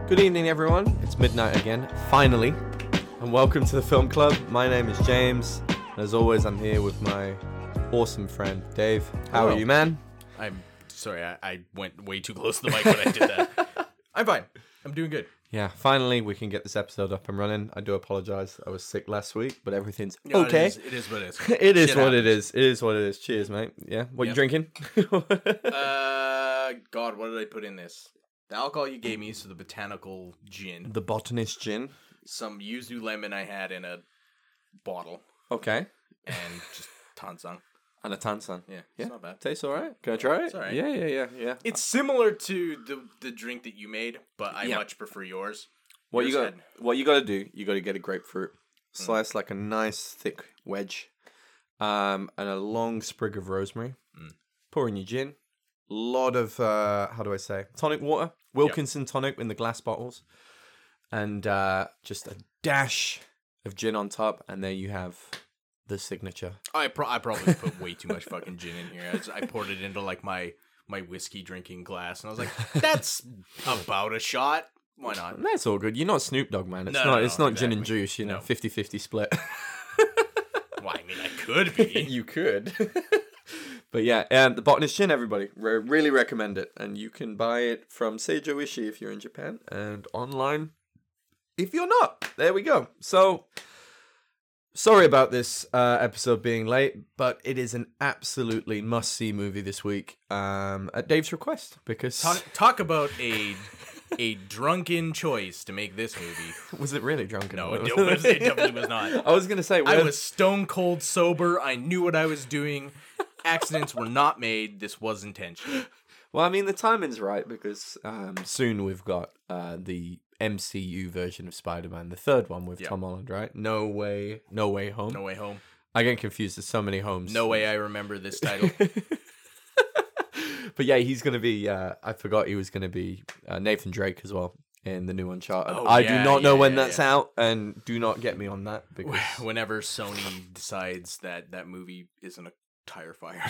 Good evening, everyone. It's midnight again, finally, and welcome to the Film Club. My name is James, and as always, I'm here with my awesome friend, Dave. How Hello. are you, man? I'm sorry, I went way too close to the mic when I did that. I'm fine. I'm doing good. Yeah, finally, we can get this episode up and running. I do apologize. I was sick last week, but everything's No, okay. It is what it is. It is Shit what it happens. is. It is what it is. Cheers, mate. Yeah. What you Yep. drinking? God, what did I put in this? The alcohol you gave me, so the botanical gin. The Botanist Gin. Some yuzu lemon I had in a bottle. Okay. And just Tansang. And a Tansan. Yeah, Yeah. it's not bad. Tastes all right. Can I try it? It's all right. Yeah. It's similar to the drink that you made, but I Yeah. much prefer yours. What you Yours got? had- What you got to do? You got to get a grapefruit, slice like a nice thick wedge, and a long sprig of rosemary. Pour in your gin. Lot of how do I say? Tonic water, Wilkinson tonic in the glass bottles, and just a dash of gin on top, and there you have the signature. I probably put way too much fucking gin in here. I poured it into like my whiskey drinking glass, and I was like, "That's about a shot. Why not?" That's all good. You're not Snoop Dogg, man. It's No, not. no, It's no, not gin and exactly. juice. You know, No. 50-50 split. Well, I mean, I could be. You could. But yeah, the Botanist Gin, everybody. Really recommend it. And you can buy it from Seijo Ishii if you're in Japan, and online if you're not. There we go. So, sorry about this episode being late, but it is an absolutely must-see movie this week at Dave's request, because... Talk about a drunken choice to make this movie. Was it really drunken? No, it definitely was not. I was going to say... I was stone cold sober. I knew what I was doing. Accidents were not made. This was intentional. Well, I mean, the timing's right, because soon we've got the MCU version of Spider-Man, the third one with Tom Holland, right? No Way Home. No Way Home. I get confused. There's so many homes. No way I remember this title. But yeah, he's going to be, I forgot he was going to be Nathan Drake as well in the new Uncharted. Oh, I yeah, do not know when yeah. that's out, and do not get me on that, because... Whenever Sony decides that movie isn't a tire fire,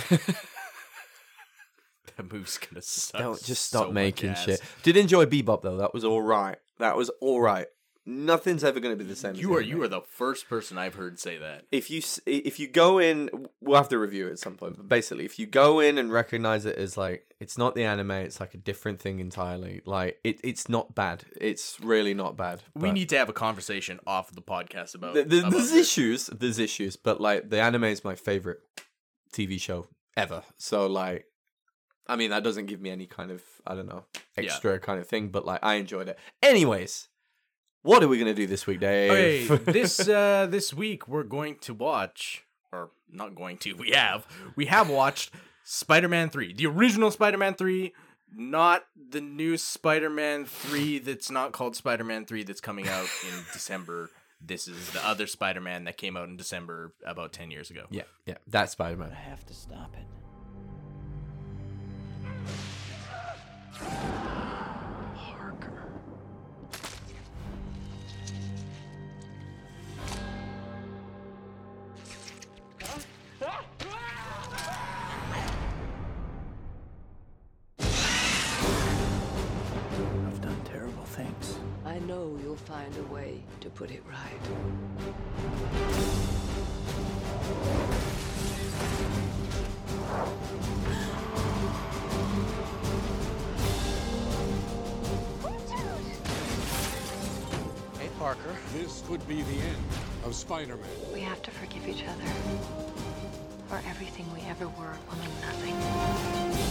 that movie's gonna suck. Don't just stop so making much ass. shit. Did enjoy Bebop, though. That was all right. Nothing's ever going to be the same. as You it, are mate. the first person I've heard say that. If you go in, we'll have to review it at some point. But basically, if you go in and recognize it as like, it's not the anime, it's like a different thing entirely. Like it's not bad. It's really not bad. We But need to have a conversation off of the podcast about. there's about this. issues. There's issues, but like the anime is my favorite TV show ever. So like, I mean, that doesn't give me any kind of, I don't know, extra kind of thing. But like, I enjoyed it. Anyways. What are we gonna do this week, Dave? Okay, this week we're going to watch, or not going to. We have watched Spider-Man 3, the original Spider-Man 3, not the new Spider-Man 3 that's not called Spider-Man 3 that's coming out in December. This is the other Spider-Man that came out in December about 10 years ago. Yeah, that's Spider-Man. I have to stop it. Parker. I've done terrible things. I know you'll find a way to put it right. Hey, Parker. This could be the end of Spider-Man. We have to forgive each other. Or everything we ever were will mean nothing.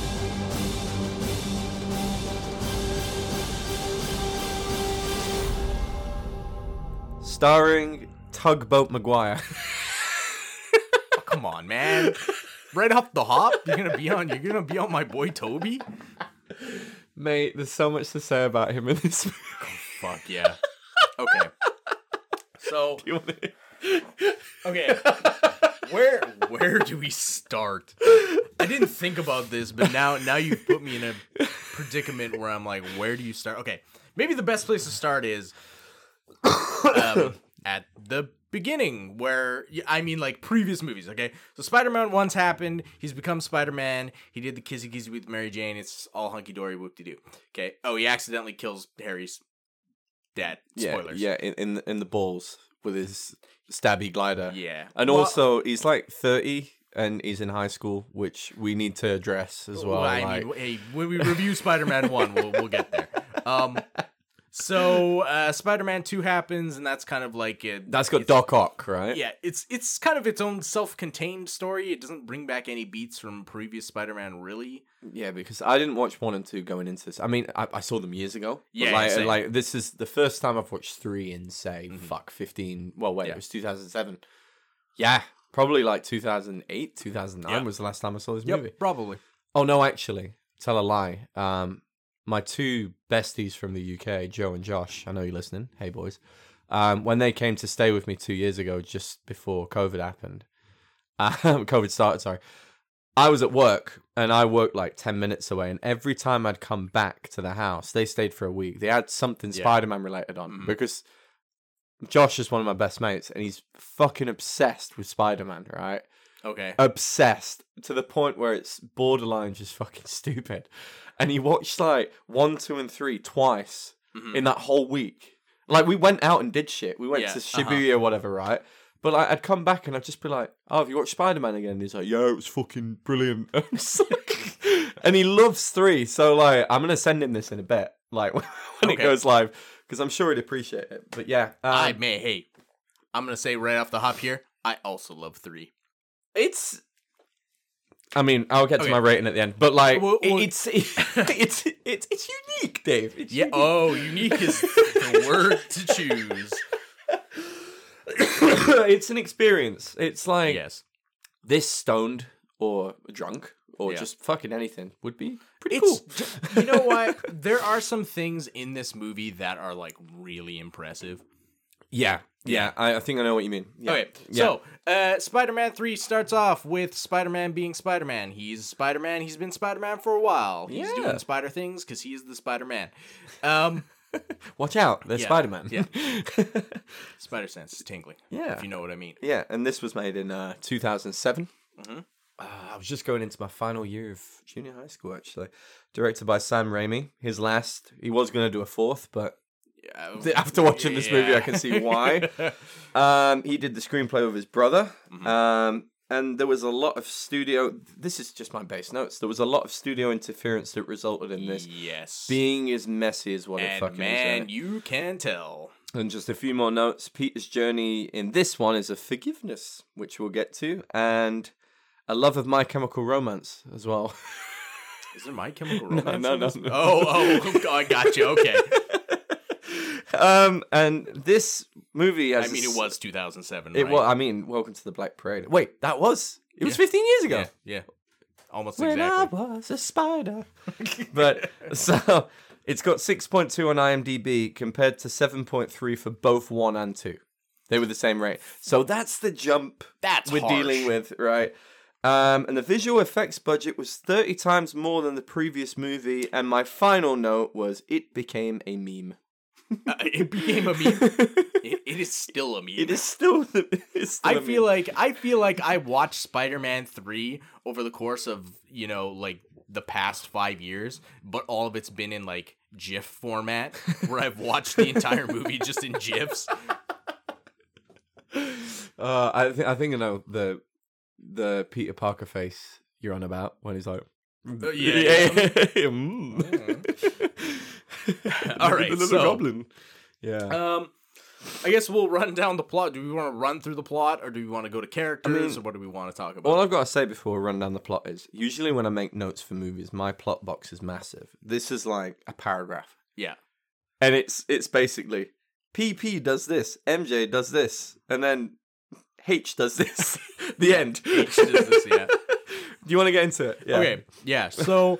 Starring Tugboat Maguire. Oh, come on, man! Right off the hop, you're gonna be on my boy Toby. Mate, there's so much to say about him in this movie. Fuck yeah. Okay. So You wanna- okay. Where do we start? I didn't think about this, but now you've put me in a predicament where I'm like, where do you start? Okay, maybe the best place to start is at the beginning, where I mean, like previous movies. Okay, so Spider-Man 1's happened. He's become Spider-Man. He did the kissy kissy with Mary Jane. It's all hunky dory, whoop de doo. Okay. Oh, he accidentally kills Harry's Dad. Yeah, Spoilers. yeah, in the balls with his stabby glider. Yeah. And Well- also, he's like 30 and he's in high school, which we need to address as well. I like- mean, hey, when we review Spider-Man 1, we'll get there. So Spider-Man 2 happens, and that's kind of like it. that's got it's- Doc Ock, right? Yeah, it's kind of its own self-contained story. It doesn't bring back any beats from previous Spider-Man, really. Yeah, because I didn't watch 1 and 2 going into this. I mean, I saw them years ago. But Yeah, like, same. like this is the first time I've watched 3 in, say, 15. Well, wait, Yeah. it was 2007. Yeah, probably like 2008, 2009 Yeah. was the last time I saw this movie. probably. Oh, no, actually, tell a lie. My 2 besties from the UK, Joe and Josh, I know you're listening. Hey, boys. When they came to stay with me 2 years ago, just before COVID happened, COVID started, sorry. I was at work, and I worked like 10 minutes away, and every time I'd come back to the house, they stayed for a week. They had something Yeah. Spider-Man related on, because Josh is one of my best mates, and he's fucking obsessed with Spider-Man, right? Okay. Obsessed to the point where it's borderline just fucking stupid. And he watched like 1, 2, and 3 twice in that whole week. Like we went out and did shit. We went Yeah, to Shibuya or whatever, right? But like, I'd come back and I'd just be like, "Oh, have you watched Spider-Man again?" And he's like, "Yeah, it was fucking brilliant." I'm just like- and he loves 3, so like, I'm gonna send him this in a bit, like when it Okay. goes live, because I'm sure he'd appreciate it. But yeah, Hey, I'm gonna say right off the hop here, I also love 3. it's. I mean, I'll get to Okay. my rating at the end, but like, Well, it's unique, Dave. It's Yeah. unique. Oh, unique is the word to choose. It's an experience. It's like Yes. this stoned or drunk or Yeah. just fucking anything would be pretty It's cool. you know what? There are some things in this movie that are like really impressive. Yeah. I think I know what you mean. Yeah. Okay, so Spider-Man 3 starts off with Spider-Man being Spider-Man. He's Spider-Man. He's been Spider-Man for a while. He's Yeah. doing spider things because he is the Spider-Man. Watch out, there's Yeah, Spider-Man. yeah. Spider sense is tingling. Yeah. if you know what I mean. Yeah, and this was made in 2007. Mhm. I was just going into my final year of junior high school, actually. Directed by Sam Raimi. His last, he was going to do a 4th, but after watching this movie, I can see why. He did the screenplay with his brother. And there was a lot of studio. This is just my base notes. There was a lot of studio interference that resulted in this Yes. being as messy as what it And fucking man, is. you can tell. And just a few more notes. Peter's journey in this one is a forgiveness, which we'll get to, and a love of My Chemical Romance as well. Is there My Chemical Romance? no, in this? no. Oh, I got you. Okay. And this movie has I mean, it was 2007. It right? was. I mean, Welcome to the Black Parade. Wait, that was. It was Yeah. 15 years ago. Yeah. Almost When exactly. I was a spider. But so it's got 6.2 on IMDb compared to 7.3 for both 1 and 2. They were the same rate. So that's the jump That's we're harsh. dealing with, right? And the visual effects budget was 30 times more than the previous movie. And my final note was it became a meme. It became a meme. It is still a meme. It is still. It's still I a feel meme. like I watched Spider-Man 3 over the course of, like the past 5 years, but all of it's been in like GIF format where I've watched the entire movie just in GIFs. I think I know the Peter Parker face you're on about when he's like, yeah. All right, the little so- goblin. Yeah, I guess we'll run down the plot. Do we want to run through the plot, or do we want to go to characters, or what do we want to talk about? all I've got to say before we run down the plot is usually when I make notes for movies, my plot box is massive. This is like a paragraph, Yeah. and it's basically PP does this, MJ does this, and then H does this. The end. H does this, yeah. Do you want to get into it? Yeah. Okay, yeah. So,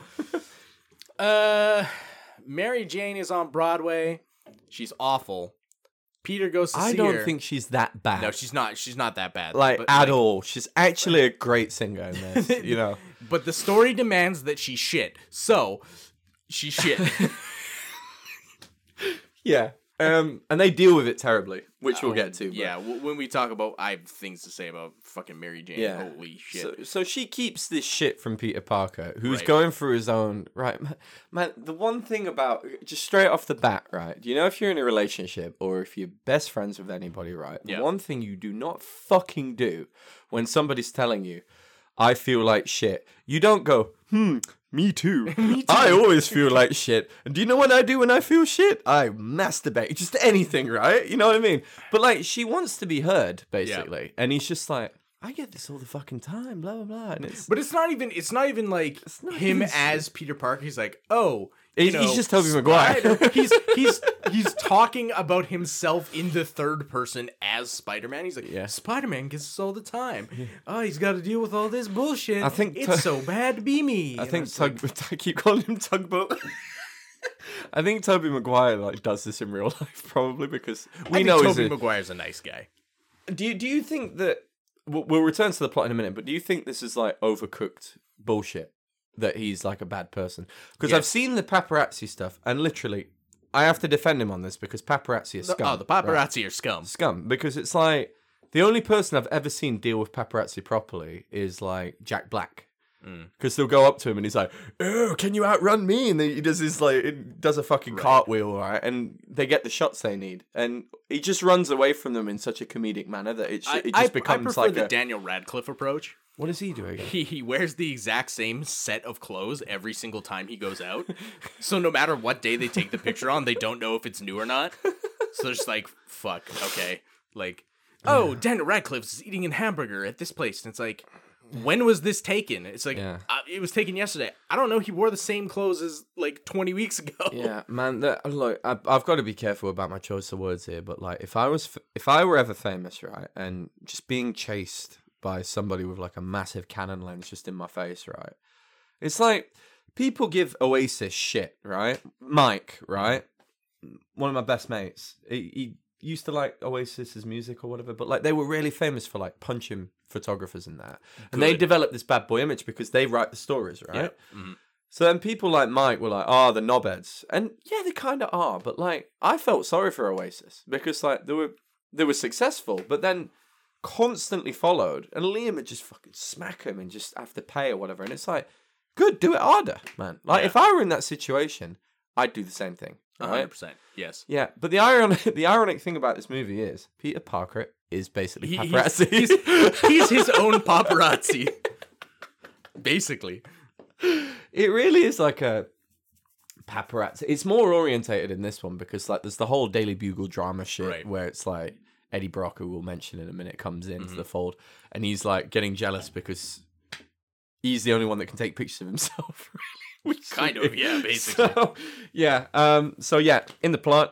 Mary Jane is on Broadway. She's awful. Peter goes to I see don't her. think she's that bad. No, she's not. She's not that bad. like but, at all. She's actually a great singer in this. You know. But the story demands that she shit. So, she shit. Yeah. And they deal with it terribly, which we'll get to. But. Yeah, when we talk about, I have things to say about fucking Mary Jane. Yeah. Holy shit. So she keeps this shit from Peter Parker, who's Right. going through his own... Right, man, the one thing about... Just straight off the bat, right? You know, if you're in a relationship or if you're best friends with anybody, right? Yeah. The one thing you do not fucking do when somebody's telling you, I feel like shit, you don't go, me too. I always feel like shit. And do you know what I do when I feel shit? I masturbate. Just anything, right? You know what I mean? But like, she wants to be heard, basically. And he's just like, I get this all the fucking time, blah blah blah. And But it's not even like not him even- as Peter Parker. He's like, oh, He's just Tobey Maguire. Spider- he's talking about himself in the third person as Spider-Man. He's like, Yeah. Spider-Man gets this all the time. Oh, he's got to deal with all this bullshit. I think it's so bad to be me. I And think was like, I keep calling him Tugboat. I think Tobey Maguire like does this in real life probably because we know he's Tobey a, Maguire's a nice guy. Do you think that we'll return to the plot in a minute, but do you think this is like overcooked bullshit that he's like a bad person? Because I've Yes. seen the paparazzi stuff, and literally, I have to defend him on this because paparazzi is scum. Oh, the paparazzi are scum. Scum, because it's like the only person I've ever seen deal with paparazzi properly is like Jack Black. Because they'll go up to him and he's like, "Oh, can you outrun me?" And then he does this like, it does a fucking cartwheel, right? And they get the shots they need, and he just runs away from them in such a comedic manner that it just becomes I prefer like the Daniel Radcliffe approach. What is he doing? He wears the exact same set of clothes every single time he goes out. So no matter what day they take the picture on, they don't know if it's new or not. So they're just like, fuck, okay. Like, oh, Daniel Radcliffe's eating a hamburger at this place. And it's like, when was this taken? It's like, Yeah. it was taken yesterday. I don't know. He wore the same clothes as like 20 weeks ago. Yeah, man. Look, I've got to be careful about my choice of words here. But like, if I were ever famous, right, and just being chased by somebody with like a massive Canon lens just in my face, right, it's like people give Oasis shit, right? Mike, right, one of my best mates. He used to like Oasis's music or whatever, but like they were really famous for like punching photographers and that, and they developed this bad boy image because they write the stories, right? Yeah. Mhm. So then people like Mike were like, "Oh, the knobheads," and yeah, they kind of are. But like, I felt sorry for Oasis because like they were successful, but then constantly followed, and Liam would just fucking smack him and just have to pay or whatever. And it's like, good, do it harder, man. Like if I were in that situation, I'd do the same thing. Right? 100%. Yes. Yeah, but the ironic thing about this movie is Peter Parker is basically paparazzi. He's his own paparazzi. Basically. It really is like a paparazzi. It's more orientated in this one because like there's the whole Daily Bugle drama shit Right. where it's like Eddie Brock, who we'll mention in a minute, comes into Mm-hmm. the fold and he's like getting jealous because he's the only one that can take pictures of himself. Which Kind of, yeah, basically. So, yeah. So yeah, in the plot,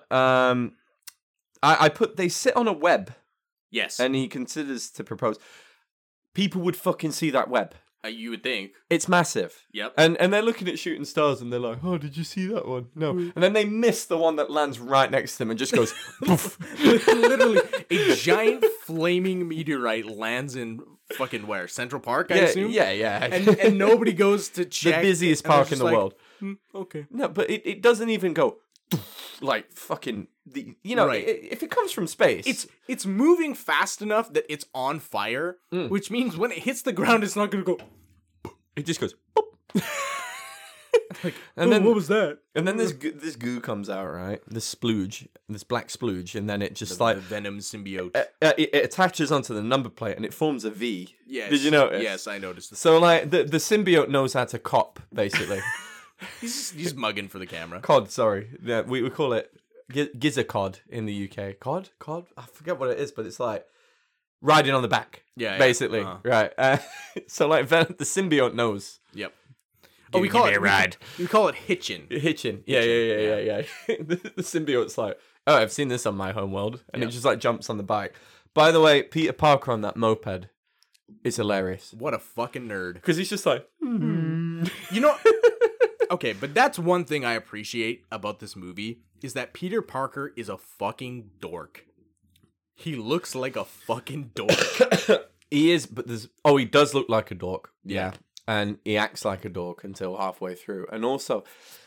I put they sit on a web Yes. and he considers to propose. People would fucking see that web. You would think. It's massive. Yep. And they're looking at shooting stars and they're like, "Oh, did you see that one?" No. And then they miss the one that lands right next to them and just goes poof. Literally, a giant flaming meteorite lands in fucking where? Central Park, I assume? Yeah. And nobody goes to the check. busiest and they're park in just the like, world. Okay. No, but it doesn't even go like fucking Right. if it comes from space. It's moving fast enough that it's on fire, which means when it hits the ground, it's not going to go. It just goes boop. And then what was that? And then this goo comes out, right? This splooge, this black splooge, and then it just The like Venom symbiote. it attaches onto the number plate and it forms a V. Yes. Did you notice? Yes, I noticed. This. So like the symbiote knows how to cop, basically. He's mugging for the camera. Cod, sorry. Yeah, we call it gizzard in the UK. Cod? I forget what it is, but it's like riding on the back. Yeah, basically. uh-huh. Right. So like the symbiote knows. Yep. Oh, we call it ride. We call it hitching. Hitching. Yeah. The symbiote's like, "Oh, I've seen this on my homeworld," and it just like jumps on the bike. By the way, Peter Parker on that moped is hilarious What a fucking nerd. because he's just like, You know, okay, but that's one thing I appreciate about this movie is that Peter Parker is a fucking dork. He looks like a fucking dork. he is, but he does look like a dork. Yeah. And he acts like a dork until halfway through. And also,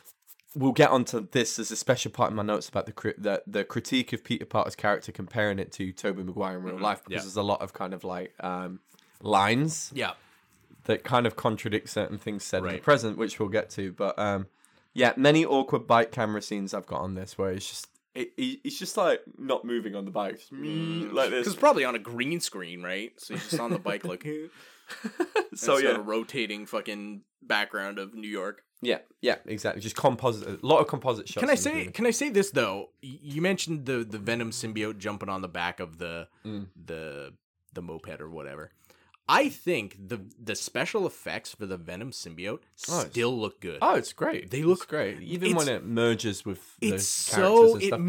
we'll get onto this as a special part in my notes about the critique of Peter Parker's character, comparing it to Tobey Maguire in real life, because there's a lot of kind of like lines that kind of contradict certain things said in the present, which we'll get to. But many awkward bike camera scenes I've got on this where it's just he's just like not moving on the bike, just like this. Because probably on a green screen, right? So he's just on the bike like, so it's got a rotating fucking background of New York. Yeah, exactly. Just composite, a lot of composite shots. Can I say this though? You mentioned the Venom symbiote jumping on the back of the moped or whatever. I think the special effects for the Venom symbiote still look good. Oh, it's great. They look great, even when it merges with the characters and stuff.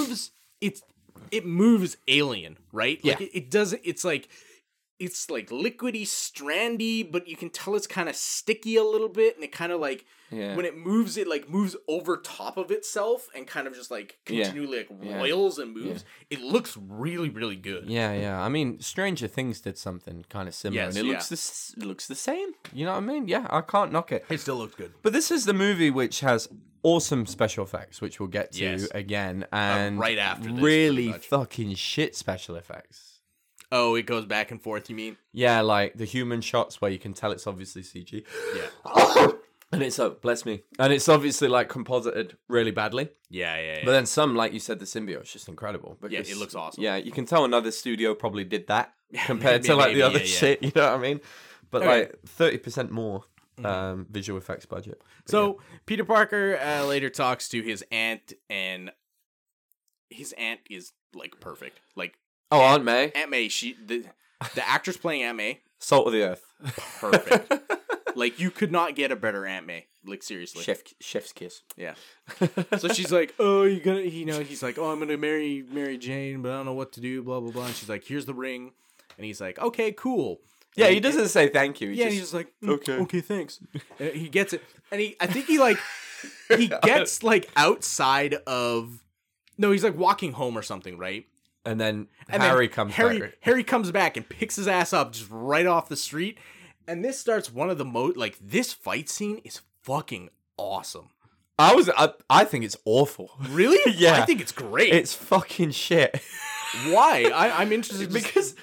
It moves alien, right? Yeah. Like it does. It's like liquidy, strandy, but you can tell it's kind of sticky a little bit, and it kind of like when it moves over top of itself and kind of just like continually like roils and moves. It looks really, really good. Yeah. I mean, Stranger Things did something kind of similar, and it looks the same. You know what I mean? Yeah, I can't knock it. It still looks good. But this is the movie which has awesome special effects, which we'll get to again, and right after this, really fucking shit special effects. Oh, it goes back and forth, you mean? Yeah, like the human shots where you can tell it's obviously CG. Yeah. And it's, bless me. And it's obviously like composited really badly. Yeah. But then some, like you said, the symbiote's just incredible. Because, it looks awesome. Yeah, you can tell another studio probably did that compared to like the other shit, you know what I mean? But like 30% more visual effects budget. But so Peter Parker later talks to his aunt, and his aunt is like perfect. Like, Aunt May. Aunt May, the actress playing Aunt May, salt of the earth. Perfect. Like, you could not get a better Aunt May. Like, seriously. Chef's kiss. Yeah. So she's like, oh, you're gonna, he's like, oh, I'm gonna marry Mary Jane, but I don't know what to do, blah, blah, blah. And she's like, here's the ring. And he's like, okay, cool. Yeah, he doesn't say thank you. He's just like, okay, thanks. And he gets it. And I think he gets, like, outside of, no, he's, like, walking home or something, right? And then Harry comes back. Harry comes back and picks his ass up just right off the street. And this starts one of the this fight scene is fucking awesome. I think it's awful. Really? Yeah. I think it's great. It's fucking shit. Why? I'm interested because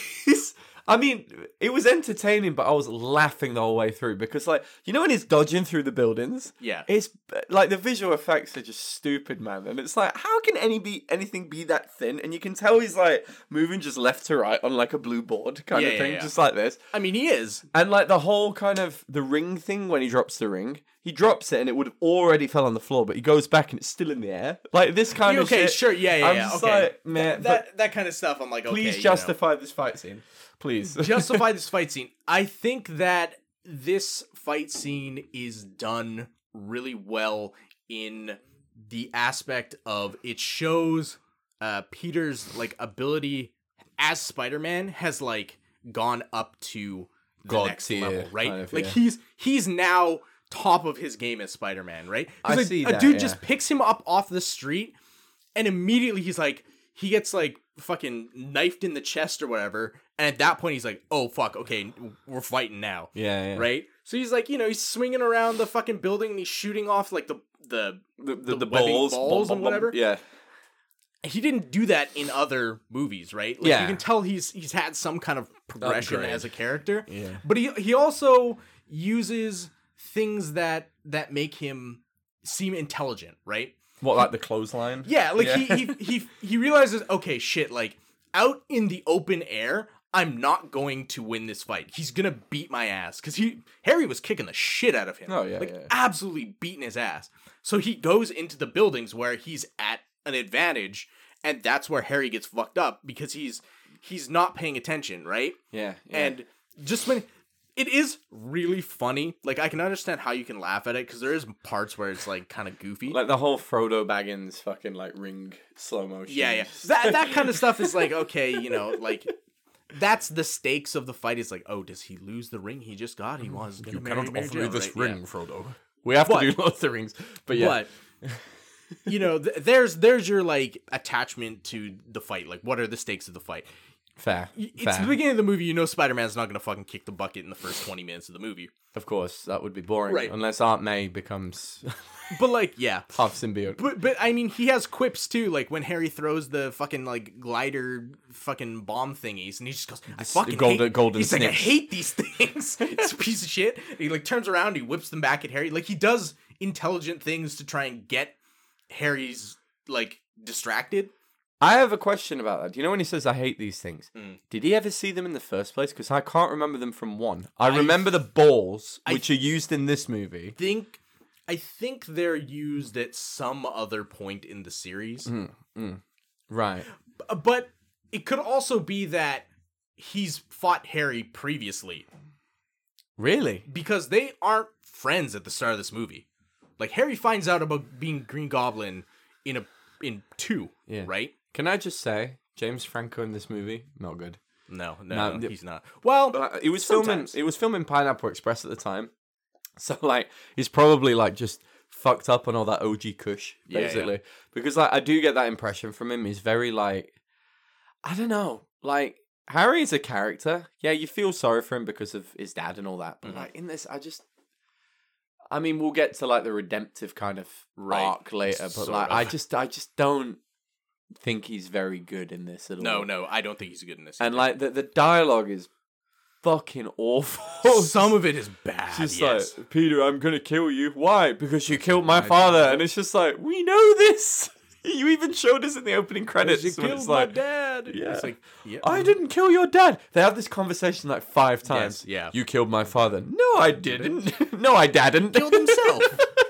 it was entertaining, but I was laughing the whole way through because, like, you know when he's dodging through the buildings? Yeah. It's like the visual effects are just stupid, man. And it's like, how can anything be that thin? And you can tell he's like moving just left to right on like a blue board kind of thing, just like this. I mean, he is. And like the whole kind of the ring thing when he drops the ring. He drops it and it would have already fell on the floor, but he goes back and it's still in the air. Like this kind of shit. Okay, sure, yeah. I'm just like, man, that kind of stuff. I'm like, okay, please justify this fight scene. Please. Justify this fight scene. I think that this fight scene is done really well in the aspect of it shows Peter's like ability as Spider-Man has like gone up to the next level, right? Kind of, like he's now top of his game as Spider-Man, right? I see a dude just picks him up off the street and immediately he gets like fucking knifed in the chest or whatever, and at that point he's like, oh fuck, okay, we're fighting now. Yeah. Right? So he's like, he's swinging around the fucking building and he's shooting off like the balls and whatever. Yeah. He didn't do that in other movies, right? Like, you can tell he's had some kind of progression as a character. Yeah. But he also uses things that make him seem intelligent, right? What, like the clothesline? Yeah, like he realizes, okay, shit, like out in the open air, I'm not going to win this fight. He's gonna beat my ass because Harry was kicking the shit out of him. Oh yeah, absolutely beating his ass. So he goes into the buildings where he's at an advantage, and that's where Harry gets fucked up because he's not paying attention, right? Yeah. And just when it is really funny, like I can understand how you can laugh at it because there is parts where it's like kind of goofy, like the whole Frodo Baggins fucking like ring slow motion. Yeah. That kind of stuff is like, okay, like that's the stakes of the fight. Is like, oh, does he lose the ring he just got? He was going to marry Mary Jane, right? Frodo. We have to do lots of rings, but yeah. But there's your like attachment to the fight. Like, what are the stakes of the fight? Fair. It's Fair. the beginning of the movie. You know Spider-Man's not going to fucking kick the bucket in the first 20 minutes of the movie. Of course, that would be boring. Right. Unless Aunt May becomes But, like, yeah. half symbiote. But I mean, he has quips, too. Like, when Harry throws the fucking, like, glider fucking bomb thingies, and he just goes, I fucking hate... golden He's like, I snitch. hate these things. It's a piece of shit. And he, like, turns around, he whips them back at Harry. Like, he does intelligent things to try and get Harry's, like, distracted. I have a question about that. Do you know when he says, I hate these things? Did he ever see them in the first place? Because I can't remember them from one. I remember the balls, which are used in this movie. I think they're used at some other point in the series. Right. But it could also be that he's fought Harry previously. Really? Because they aren't friends at the start of this movie. Like, Harry finds out about being Green Goblin in 2, right? Can I just say, James Franco in this movie, not good. No, No, he's not. Well, It was sometimes. filming Pineapple Express at the time. So, like, he's probably, like, just fucked up on all that OG kush, basically. Yeah. Because, like, I do get that impression from him. He's very, like, I don't know. Like, Harry's a character. Yeah, you feel sorry for him because of his dad and all that. But, like, in this, I mean, we'll get to, like, the redemptive kind of arc later. But, Sort like, of. I just don't think he's very good in this at all. No, I don't think he's good in this. And, either. like, the dialogue is fucking awful. Some of it is bad. It's just yes. like, Peter, I'm gonna kill you. Why? Because you killed my father. And it's just like, we know this. You even showed us in the opening credits. You when killed it's my like, dad. Yeah. It's like, yeah. I didn't kill your dad. They have this conversation like 5 times. Yes, yeah. You killed my father. No, I didn't. No, I didn't. Killed himself.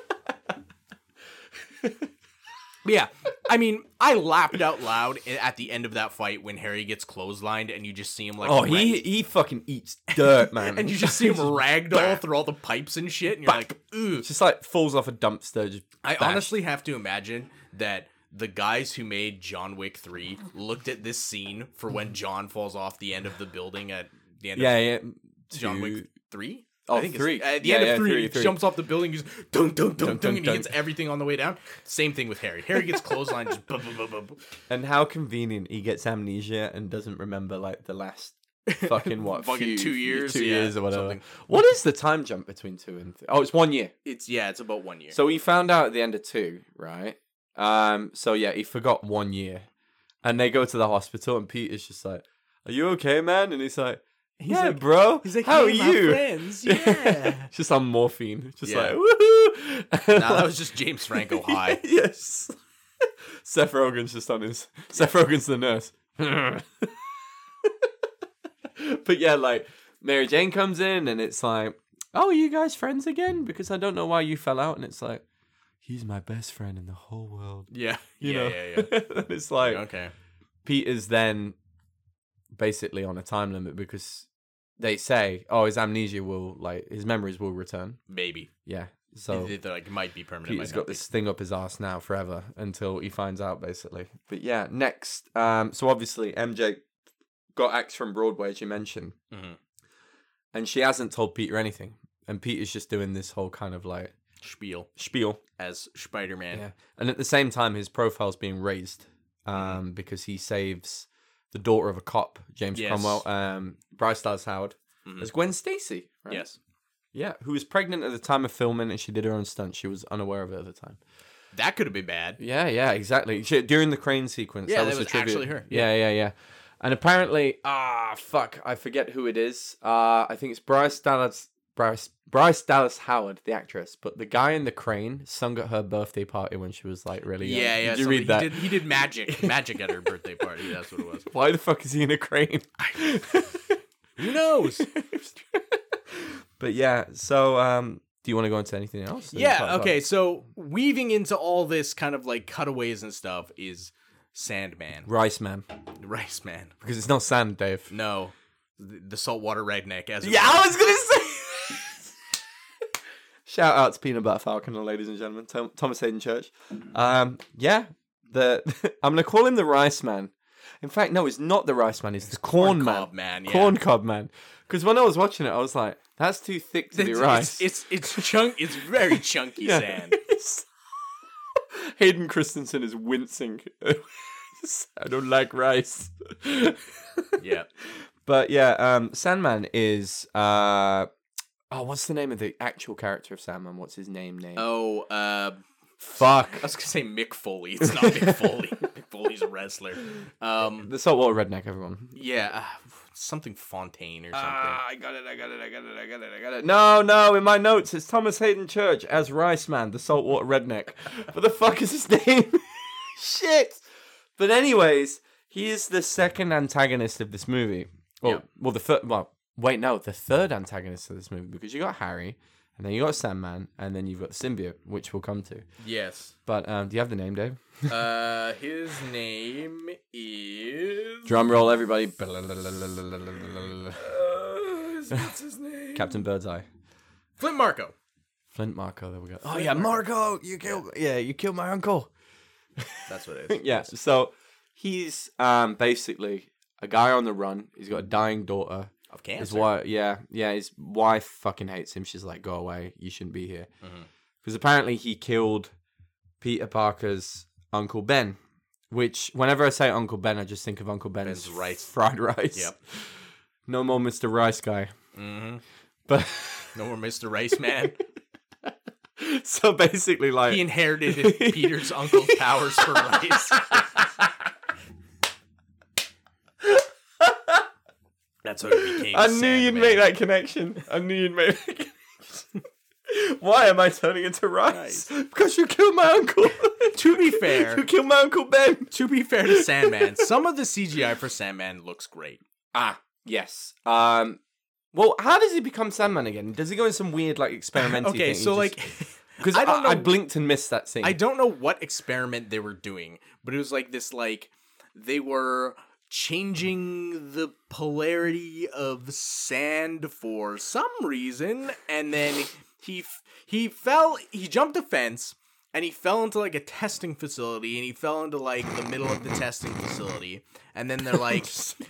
Yeah, I mean, I laughed out loud at the end of that fight when Harry gets clotheslined and you just see him like, Oh, he fucking eats dirt, man. and you just see him ragdoll through all the pipes and shit, and you're like, ugh. just like falls off a dumpster. Just I bang. honestly have to imagine that the guys who made John Wick 3 looked at this scene for when John falls off the end of the building at the end of John Wick 3? Oh, I think 3. It's, at the end of 3, three. he jumps off the building, he's dunk, dunk, dunk, Dunk, dunk, and he dunk. hits everything on the way down. Same thing with Harry. Harry gets clotheslined, just bum, bum, bum, bum. And how convenient he gets amnesia and doesn't remember like the last fucking what? Fucking 2 years, 2 yeah, years or whatever. something. What is the time jump between 2 and 3? Oh, it's 1 year. It's about 1 year. So he found out at the end of 2, right? So yeah, he forgot 1 year, and they go to the hospital, and Peter's just like, "Are you okay, man?" And he's like, "Yeah, like- bro. he's like, how "Hey, are my you?" friends, yeah. Just on morphine, just Yeah. like woohoo. Nah, that was just James Franco high. Yes. Seth Rogen's just on his. Seth Rogen's the nurse. But yeah, like Mary Jane comes in and it's like, "Oh, are you guys friends again? Because I don't know why you fell out." And it's like, "He's my best friend in the whole world." Yeah, You yeah, know? yeah. And it's like Okay. Peter's then basically on a time limit because they say, "Oh, his amnesia will his memories will return." Maybe. Yeah. So They're like, it might be permanent. Peter's might got not be. this thing up his ass now forever until he finds out, basically. But yeah, next. So obviously MJ got axed from Broadway, as you mentioned, Mhm. and she hasn't told Peter anything, and Peter's just doing this whole kind of like Spiel spiel. as Spider-Man. Yeah, and at the same time, his profile's being raised, because he saves the daughter of a cop, James Yes. Cromwell, Bryce Dallas Howard, as Gwen Stacy. Right? Yes. Yeah, who was pregnant at the time of filming, and she did her own stunt. She was unaware of it at the time. That could have been bad. Yeah, exactly. During the crane sequence, Yeah, that that was, was the tribute. actually her. Yeah. And apparently, I forget who it is. I think it's Bryce Dallas Howard, the actress. But the guy in the crane sung at her birthday party when she was like really young. Yeah. Did you read that? He did magic at her birthday party. That's what it was. Why the fuck is he in a crane? Who knows? But yeah, so do you want to go into anything else? Yeah. Okay. So weaving into all this kind of like cutaways and stuff is Sandman, Rice Man, Rice Man. because it's not sand, Dave. No, the saltwater redneck. As it Yeah, were. I was gonna say. Shout out to Peanut Butter Falcon, ladies and gentlemen. Thomas Hayden Church. Yeah, I'm gonna call him the Rice Man. In fact, no, it's not the Rice Man. It's the Corn Man. Cob Man. Yeah. Corn Cob Man. Because when I was watching it, I was like, "That's too thick to be rice." It's It's very chunky Yeah. sand. Hayden Christensen is wincing. I don't like rice. Yeah. But yeah, Sandman is what's the name of the actual character of Sandman? What's his name? Oh, Fuck. I was gonna say Mick Foley. It's not Mick Foley. Mick Foley's a wrestler. The saltwater redneck, everyone. Yeah, something Fontaine or something. I got it. No, in my notes it's Thomas Hayden Church as Rice Man, the saltwater redneck. What the fuck is his name? Shit. But anyways, he is the second antagonist of this movie. Well, the third antagonist of this movie, because you got Harry, and then you got Sandman, and then you've got the symbiote, which we'll come to. Yes. But do you have the name, Dave? His name is... Drum roll, everybody. What's his name? Captain Birdseye. Flint Marko. Flint Marko, there we go. Oh yeah, Marko, you killed my uncle. That's what it is. Yeah, so he's basically a guy on the run. He's got a dying daughter. Of cancer. His wife, his wife fucking hates him. She's like, "Go away. You shouldn't be here." Because apparently he killed Peter Parker's Uncle Ben. Which, whenever I say Uncle Ben, I just think of Uncle Ben's rice, fried rice. Yep. No more Mr. Rice Guy. Mm-hmm. But no more Mr. Rice Man. So basically, like, he inherited Peter's uncle's powers for rice. That's what it became. I knew you'd make that connection. Why am I turning into rice? Because you killed my uncle. To be fair, you killed my Uncle Ben. To be fair to Sandman, some of the CGI for Sandman looks great. Yes. Well, how does he become Sandman again? Does he go in some weird, like, experimental thing? Okay, so, because I don't know. I blinked and missed that scene. I don't know what experiment they were doing, but it was like this, like, they were changing the polarity of sand for some reason, and then he jumped a fence, and he fell into, like, a testing facility, and he fell into, like, the middle of the testing facility, and then they're like,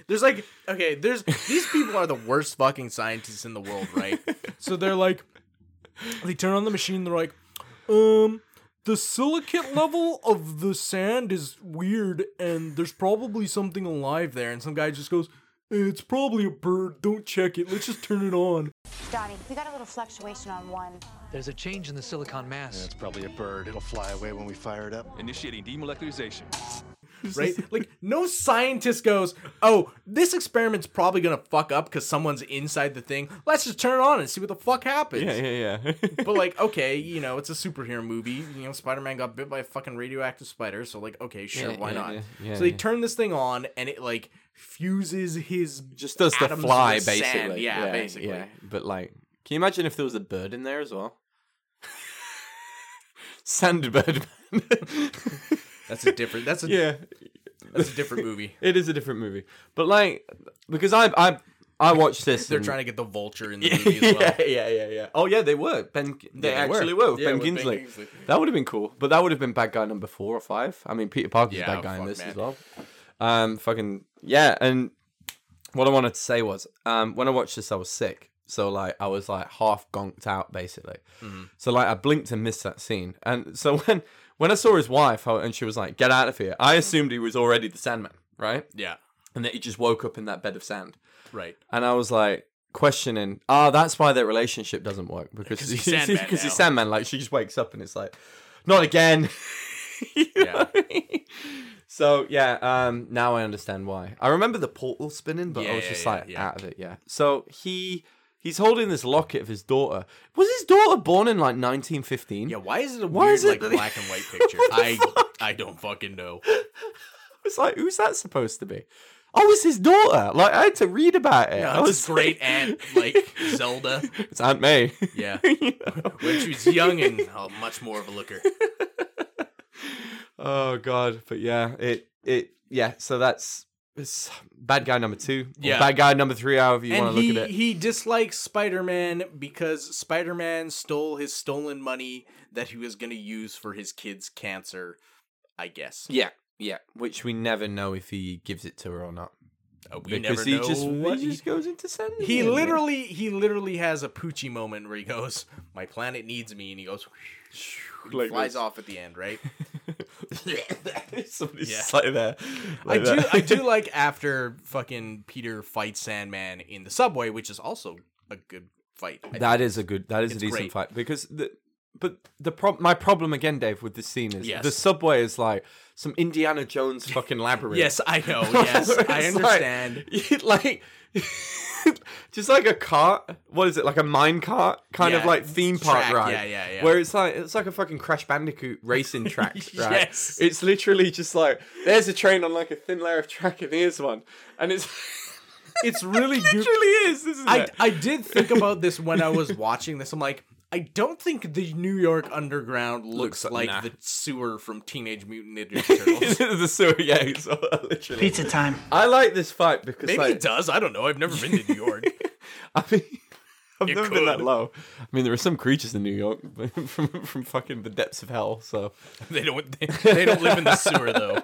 these people are the worst fucking scientists in the world, right? So they're like, they turn on the machine, they're like, the silicate level of the sand is weird, and there's probably something alive there, and some guy just goes, it's probably a bird, don't check it, let's just turn it on. Donnie, we got a little fluctuation on one. There's a change in the silicon mass. Yeah, it's probably a bird. It'll fly away when we fire it up. Initiating demolecularization. Right? Like, no scientist goes, oh, this experiment's probably gonna fuck up because someone's inside the thing. Let's just turn it on and see what the fuck happens. Yeah. But, like, okay, you know, it's a superhero movie. You know, Spider-Man got bit by a fucking radioactive spider, so, like, okay, sure, why not? Yeah, so they turn this thing on, and it, like, fuses his just does the atoms fly, with basically. sand. Yeah, basically. Yeah. But, like, can you imagine if there was a bird in there as well? Sandbird Man. That's a different movie. It is a different movie. But, like, because I watched this. They're trying to get the Vulture in the movie as well. Yeah. Oh, yeah, they were. They actually were. Yeah, Ben with Kingsley. That would have been cool. But that would have been bad guy number 4 or 5. I mean, Peter Parker's bad guy in this as well. Yeah, and what I wanted to say was, when I watched this, I was sick. So, like, I was, like, half gonked out, basically. Mm-hmm. So, like, I blinked and missed that scene. And so when I saw his wife, and she was like, get out of here, I assumed he was already the Sandman, right? Yeah. And that he just woke up in that bed of sand. Right. And I was, like, questioning, that's why their relationship doesn't work. Because he's Sandman. Like, she just wakes up and it's like, not again. Yeah. So, yeah, now I understand why. I remember the portal spinning, but I was just out of it, So, he's holding this locket of his daughter. Was his daughter born in, like, 1915? Yeah, why is it a weird, like, black and white picture? I don't fucking know. It's like, who's that supposed to be? Oh, it's his daughter. Like, I had to read about it. No, it's great aunt, like, Zelda. It's Aunt May. Yeah. When she was young and much more of a looker. Oh, God. But, yeah, so that's... It's bad guy number 2. Yeah. Bad guy number 3, however you want to look at it. He dislikes Spider-Man because Spider-Man stole his stolen money that he was going to use for his kid's cancer, I guess. Yeah. Which we never know if he gives it to her or not. We never know what he just goes into Sandman. He literally has a Poochie moment where he goes, "My planet needs me," and he goes, like flies off at the end, right? Somebody's Yeah. just like that. I do like after fucking Peter fights Sandman in the subway, which is also a good fight. That is a decent great. fight because my problem again, Dave, with this scene is Yes. the subway is like some Indiana Jones fucking labyrinth. Yes, I know. Yes, I It's understand. Like just like a cart. What is it? Like a mine cart kind of Yeah, like theme park track, ride. yeah. Where it's like a fucking Crash Bandicoot racing track. Right? Yes. It's literally just like there's a train on like a thin layer of track, and here's one, and it's. It's really It literally is, isn't it? I did think about this when I was watching this. I'm like, I don't think the New York Underground looks like nah. the sewer from Teenage Mutant Ninja Turtles. the sewer, yeah, so, literally. Pizza time. I like this fight because Maybe like, it does. I don't know. I've never been to New York. I mean, I've You never been that could. low. I mean, there are some creatures in New York from fucking the depths of hell. So They don't live in the sewer though.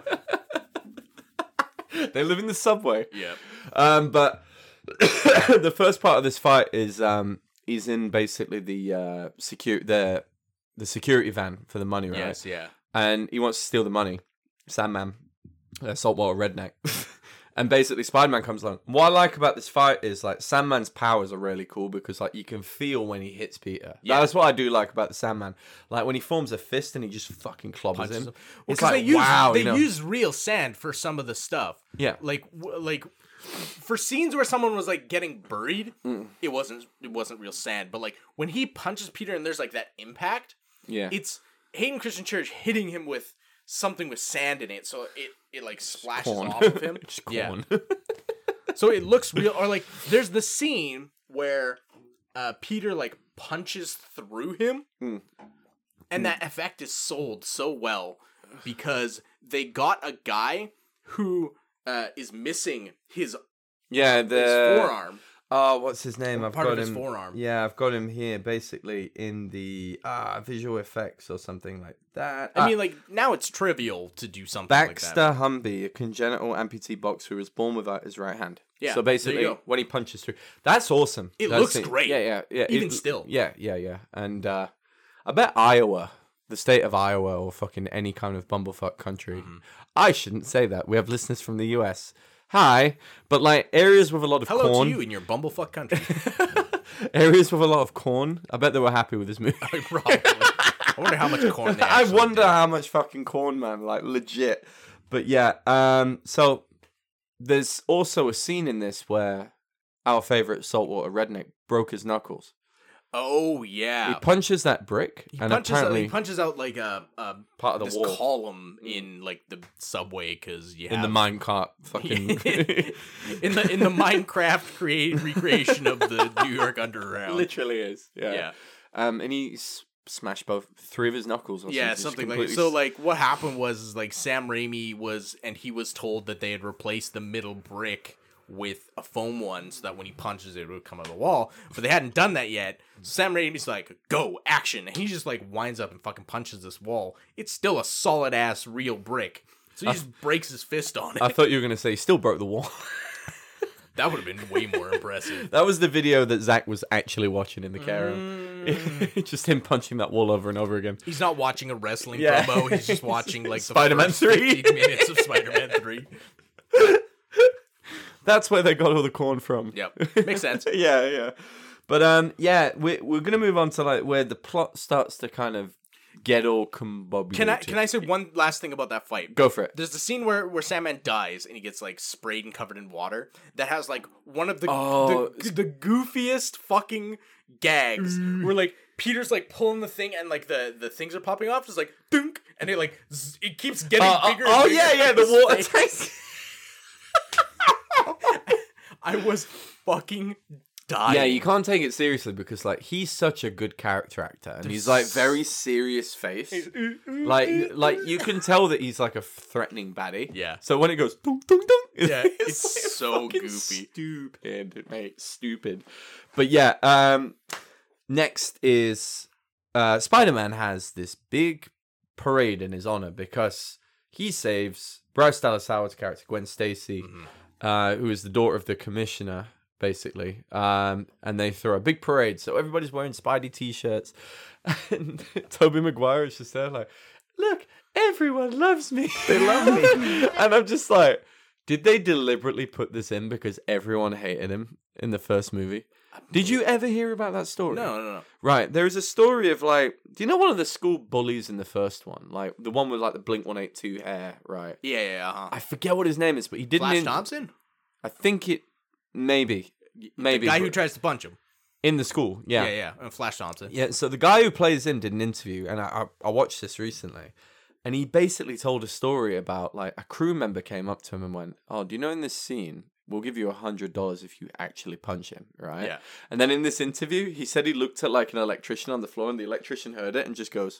they live in the subway. Yeah. But the first part of this fight is he's in basically the security van for the money, right? Yes. Yeah. And he wants to steal the money. Sandman, saltwater redneck. And basically Spider-Man comes along. What I like about this fight is like Sandman's powers are really cool because like you can feel when he hits Peter. Yeah. That's what I do like about the Sandman. Like when he forms a fist and he just fucking clobbers Punches him. him. It's Because like, they use wow, they you know? use real sand for some of the stuff. Yeah. Like for scenes where someone was like getting buried, Mm. it wasn't real sand. But like when he punches Peter and there's like that impact, Yeah. it's Hayden Christian Church hitting him with something with sand in it, so it like splashes corn. off of him. Just Yeah. corn. So it looks real. Or like there's the scene where Peter like punches through him, and that effect is sold so well because they got a guy who is missing his Yeah, his forearm. Oh, what's his name? I've Part got of his him. forearm. Yeah, I've got him here basically in the visual effects or something like that. I mean, like now it's trivial to do something Baxter like that. Humby, a congenital amputee boxer who was born without his right hand. Yeah, So there basically, you go. when he punches through, that's awesome. It That's looks great. Yeah. Even still. Yeah. And I bet Iowa, the state of Iowa, or fucking any kind of bumblefuck country. Mm-hmm. I shouldn't say that. We have listeners from the US. Hi, but like areas with a lot of Hello corn. to you in your bumblefuck country. Areas with a lot of corn. I bet they were happy with this movie. Probably. I wonder how much corn they I actually wonder did. how much fucking corn, man. Like legit. But yeah, so there's also a scene in this where our favorite saltwater redneck broke his knuckles. Oh yeah. He punches that brick, and apparently he punches out like a part of the this wall column in like the subway because you in the have minecart fucking. in the Minecraft recreation of the New York Underground. Literally is. Yeah. Yeah. And he smashed three of his knuckles. Or Yeah, something something like so. Like what happened was like Sam Raimi was told that they had replaced the middle brick with a foam one so that when he punches it would come out of the wall, but they hadn't done that yet. So Sam Raimi's like, go, action, and he just like winds up and fucking punches this wall. It's still a solid ass real brick, so he just breaks his fist on it. I thought you were gonna say he still broke the wall. That would have been way more impressive. That was the video that Zach was actually watching in the care room. Just him punching that wall over and over again. He's not watching a wrestling Yeah. promo, he's just watching like the Spider-Man first 3. 15 minutes of Spider-Man 3. That's where they got all the corn from. Yep, makes sense. yeah. But yeah, we're gonna move on to like where the plot starts to kind of get all combobulated. Can I say one last thing about that fight? Go for it. There's the scene where Sandman dies and he gets like sprayed and covered in water. That has like one of the the goofiest fucking gags where like Peter's like pulling the thing and like the things are popping off, just like dunk, and it like it keeps getting bigger. And bigger yeah, the as water space. tank. I was fucking dying. Yeah, you can't take it seriously because like he's such a good character actor and he's like very serious face. like you can tell that he's like a threatening baddie. Yeah. So when it goes dunk dunk dunk, Yeah, it's like so fucking goofy. stupid, mate, stupid. But yeah, next is Spider-Man has this big parade in his honor because he saves Bryce Dallas Howard's character Gwen Stacy. who is the daughter of the commissioner, basically. And they throw a big parade, so everybody's wearing Spidey t-shirts, and Tobey Maguire is just there like, look, everyone loves me. They love me. And I'm just like, did they deliberately put this in because everyone hated him in the first movie? Did you ever hear about that story? No. Right, there is a story of like, do you know one of the school bullies in the first one? Like the one with like the Blink-182 hair, right? Yeah. I forget what his name is, but he didn't. Flash Thompson? I think it, maybe. The guy who tries to punch him. In the school, yeah. Yeah, and Flash Thompson. Yeah, so the guy who plays in did an interview, and I watched this recently, and he basically told a story about, like, a crew member came up to him and went, oh, do you know in this scene, we'll give you $100 if you actually punch him, right? Yeah. And then in this interview, he said he looked at, like, an electrician on the floor, and the electrician heard it and just goes,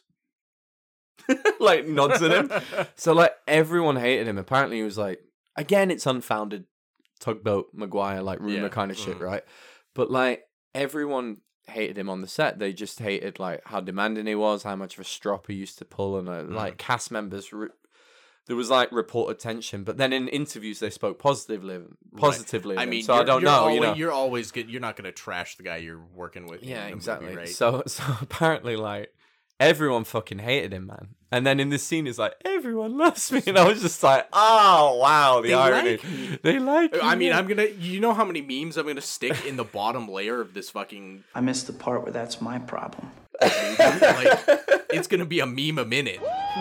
like, nods at him. So, like, everyone hated him. Apparently, he was like, again, it's unfounded Tugboat Maguire, like, rumor kind of shit, right? But, like, everyone hated him on the set. They just hated like how demanding he was, how much of a strop he used to pull, and like cast members. There was like reported tension, but then in interviews they spoke positively. Right. I mean, so I don't know. You're always good. You're not going to trash the guy you're working with. Yeah, in the exactly. movie, right? So apparently, like everyone fucking hated him, man. And then in this scene, it's like everyone loves me, and I was just like, oh wow, the irony. They like me. I mean, I'm gonna. You know how many memes I'm gonna stick in the bottom layer of this fucking. I missed the part where that's my problem. Like, it's gonna be a meme a minute.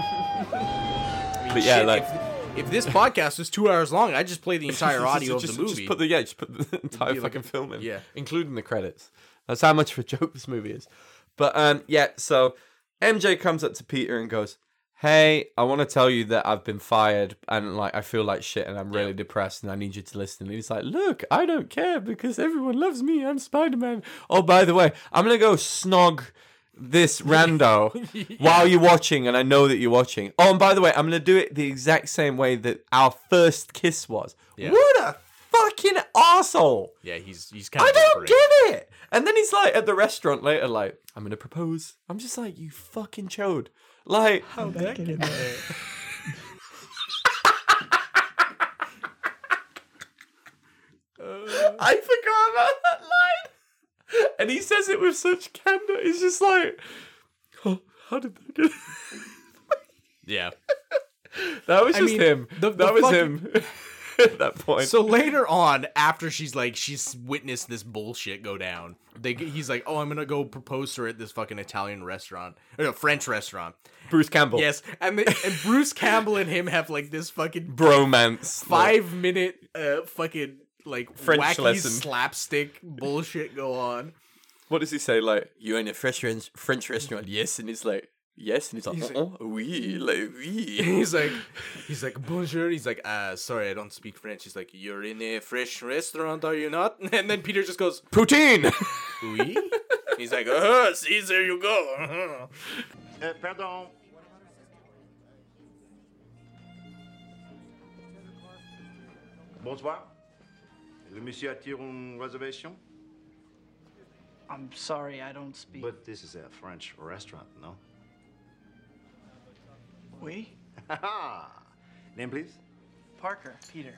I mean, but yeah, shit, like if this podcast was 2 hours long, I'd just play the entire audio of the movie. Just put the entire fucking film in, yeah, including the credits. That's how much of a joke this movie is. But yeah, so MJ comes up to Peter and goes, hey, I want to tell you that I've been fired and like I feel like shit and I'm really depressed and I need you to listen. And he's like, look, I don't care because everyone loves me. I'm Spider-Man. Oh, by the way, I'm going to go snog this rando while you're watching, and I know that you're watching. Oh, and by the way, I'm going to do it the exact same way that our first kiss was. Yeah. What a fucking arsehole. Yeah, he's kind of. I don't get it. And then he's like at the restaurant later, like, I'm going to propose. I'm just like, you fucking chode. Like, How'd that get in there? I forgot about that line. And he says it with such candor. He's just like, oh, how did that get? Yeah. That was just him. That was him at that point. So later on, after she's witnessed this bullshit go down, he's like, oh, I'm going to go propose to her at this fucking Italian restaurant. Or no, French restaurant. Bruce Campbell. Yes. And Bruce Campbell and him have like this fucking bromance. 5-minute fucking like French wacky lesson. Slapstick bullshit go on. What does he say? Like, you're in a French restaurant, yes? And he's like, yes, and he's like, oui, like, oui. He's like, bonjour. He's like, sorry, I don't speak French. He's like, you're in a French restaurant, are you not? And then Peter just goes, poutine. Oui. He's like, see, there you go. Pardon. Bonsoir. Le monsieur attire une réservation? I'm sorry, I don't speak. But this is a French restaurant, no? Oui? Name, please? Parker, Peter.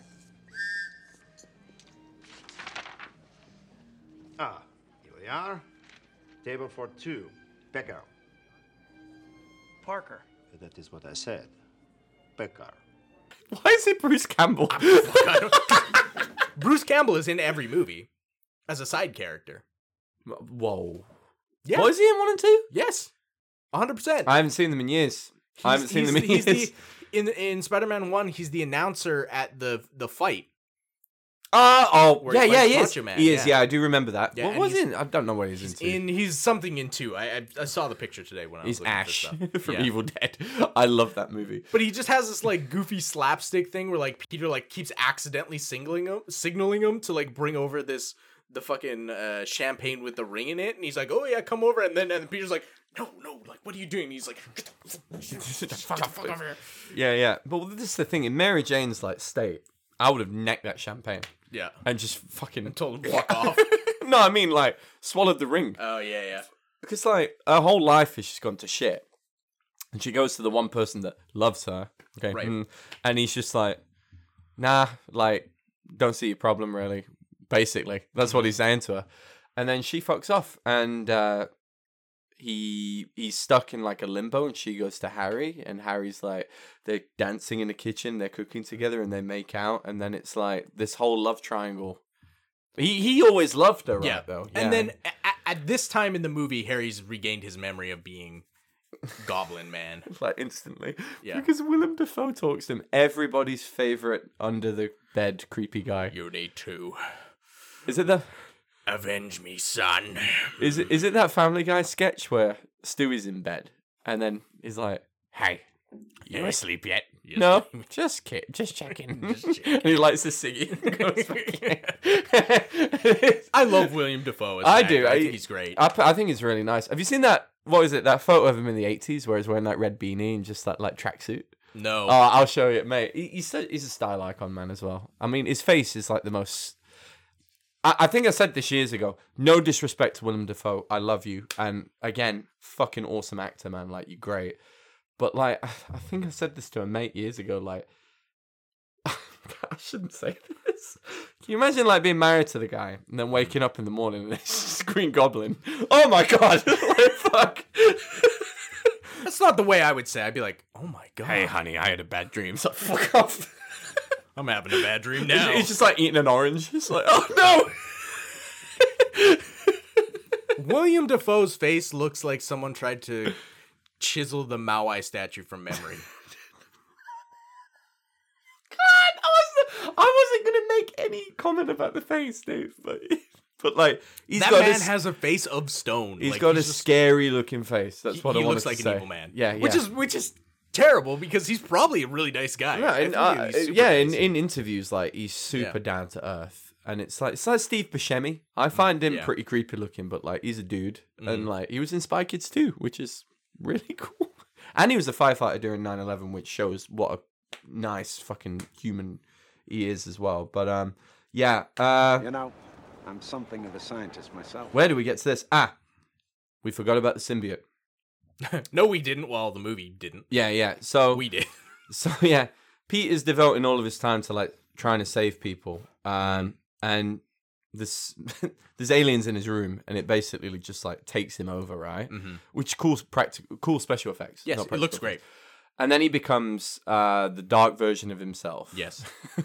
Here we are. Table for two. Becker. Parker. That is what I said. Becker. Why is it Bruce Campbell? Bruce Campbell is in every movie as a side character. Whoa. Yeah. Was he in 1 and 2? Yes. 100%. I haven't seen them in years. In Spider-Man 1, he's the announcer at the fight. Yeah, he he fights is. Macho Man, He is, yeah, I do remember that. Yeah, What and was he in? I don't know what he's into. He's something in 2. I saw the picture today when I was He's looking Ash at this stuff. from Yeah. Evil Dead. I love that movie. But he just has this like goofy slapstick thing where like Peter like keeps accidentally signaling him to like bring over the fucking champagne with the ring in it, and he's like, oh yeah, come over, and then Peter's like, no, like what are you doing? And he's like, get the fuck over here. Yeah. But this is the thing. In Mary Jane's like state, I would have necked that champagne. Yeah. And just fucking told him to fuck off. No, I mean like swallowed the ring. Oh yeah. Because like her whole life is she's gone to shit. And she goes to the one person that loves her. Okay. Right. And he's just like, nah, like don't see your problem, really. Basically, that's what he's saying to her. And then she fucks off, and he's stuck in like a limbo, and she goes to Harry, and Harry's like, they're dancing in the kitchen, they're cooking together, and they make out, and then it's like this whole love triangle. He always loved her, right, though. Yeah. And then at this time in the movie, Harry's regained his memory of being Goblin Man. Like instantly. Yeah. Because Willem Dafoe talks to him. Everybody's favorite under the bed creepy guy. You need to Is it the avenge me, son. Is it that Family Guy sketch where Stewie's in bed and then he's like, "Hey, you asleep yet?" No, just checking. And he likes to sing it. And goes back in. I love William Dafoe. As an I actor. do. I think he's great. I think he's really nice. Have you seen that? What is it? That photo of him in the 80s where he's wearing that red beanie and just that like tracksuit. No. Oh, I'll show you, mate. He's a style icon, man, as well. I mean, his face is like the most. I think I said this years ago. No disrespect to Willem Dafoe. I love you, and again, fucking awesome actor, man. Like, you're great. But like, I think I said this to a mate years ago. Like, I shouldn't say this. Can you imagine like being married to the guy and then waking up in the morning and it's just Green Goblin? Oh my god! Like, fuck. That's not the way I would say. I'd be like, "Oh my god, Hey, honey, I had a bad dream." So fuck off. I'm having a bad dream now." He's just like eating an orange. It's like, oh no. William Dafoe's face looks like someone tried to chisel the Maui statue from memory. God, I wasn't gonna make any comment about the face, Dave, but like he's That got man has a face of stone. He's Like, got a just- scary looking face. That's what I he wanted looks to like say. an evil man. Yeah, Which is terrible because he's probably a really nice guy. yeah, I and, think he's super yeah. nice. In interviews, like he's super Yeah. down to earth, and it's like Steve Buscemi. I find him Yeah. pretty creepy looking, but like he's a dude, Mm. and like he was in Spy Kids 2, which is really cool. And he was a firefighter during 9/11, which shows what a nice fucking human he is as well. But yeah. You know, I'm something of a scientist myself. Where do we get to this? We forgot about the symbiote. No, we didn't. Well, the movie didn't. Yeah. So We did. So yeah, Pete is devoting all of his time to like trying to save people. And this there's aliens in his room, and it basically just like takes him over, right? Mm-hmm. Which cool special effects. Yes, not it looks practical great. effects. And then he becomes the dark version of himself. Yes.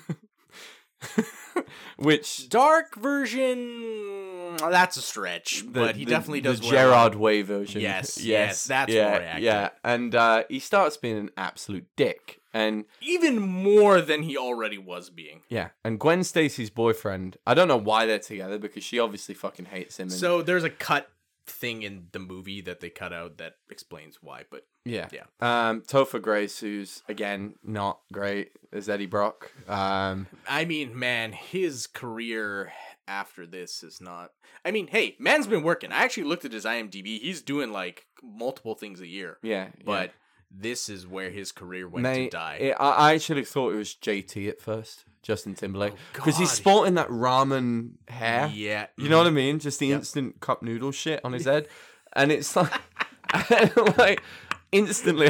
Which Dark version, that's a stretch, but he definitely does the well. Gerard Way version. Yes, that's yeah, more accurate. Yeah, and he starts being an absolute dick, and Even more than he already was being. yeah, and Gwen Stacy's boyfriend. I don't know why they're together because she obviously fucking hates him. And, So there's a cut thing in the movie that they cut out that explains why, but yeah. yeah. Topher Grace, who's again not great as Eddie Brock. I mean, man, his career after this is not. I mean, hey, man's been working. I actually looked at his IMDb. He's doing like multiple things a year. Yeah, But this is where his career went Mate, to die. I actually thought it was JT at first, Justin Timberlake, because he's God. sporting that ramen hair. Yeah. You know what I mean? Just the instant cup noodle shit on his head. And it's like, like instantly.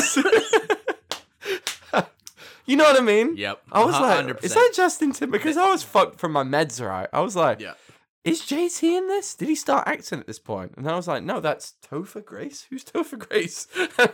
You know what I mean? Yep. I was like, 100%. is that Justin Timberlake? Because I was fucked from my meds, right? I was like, Yeah. is JT in this? Did he start acting at this point? And I was like, no, that's Topher Grace. Who's Topher Grace?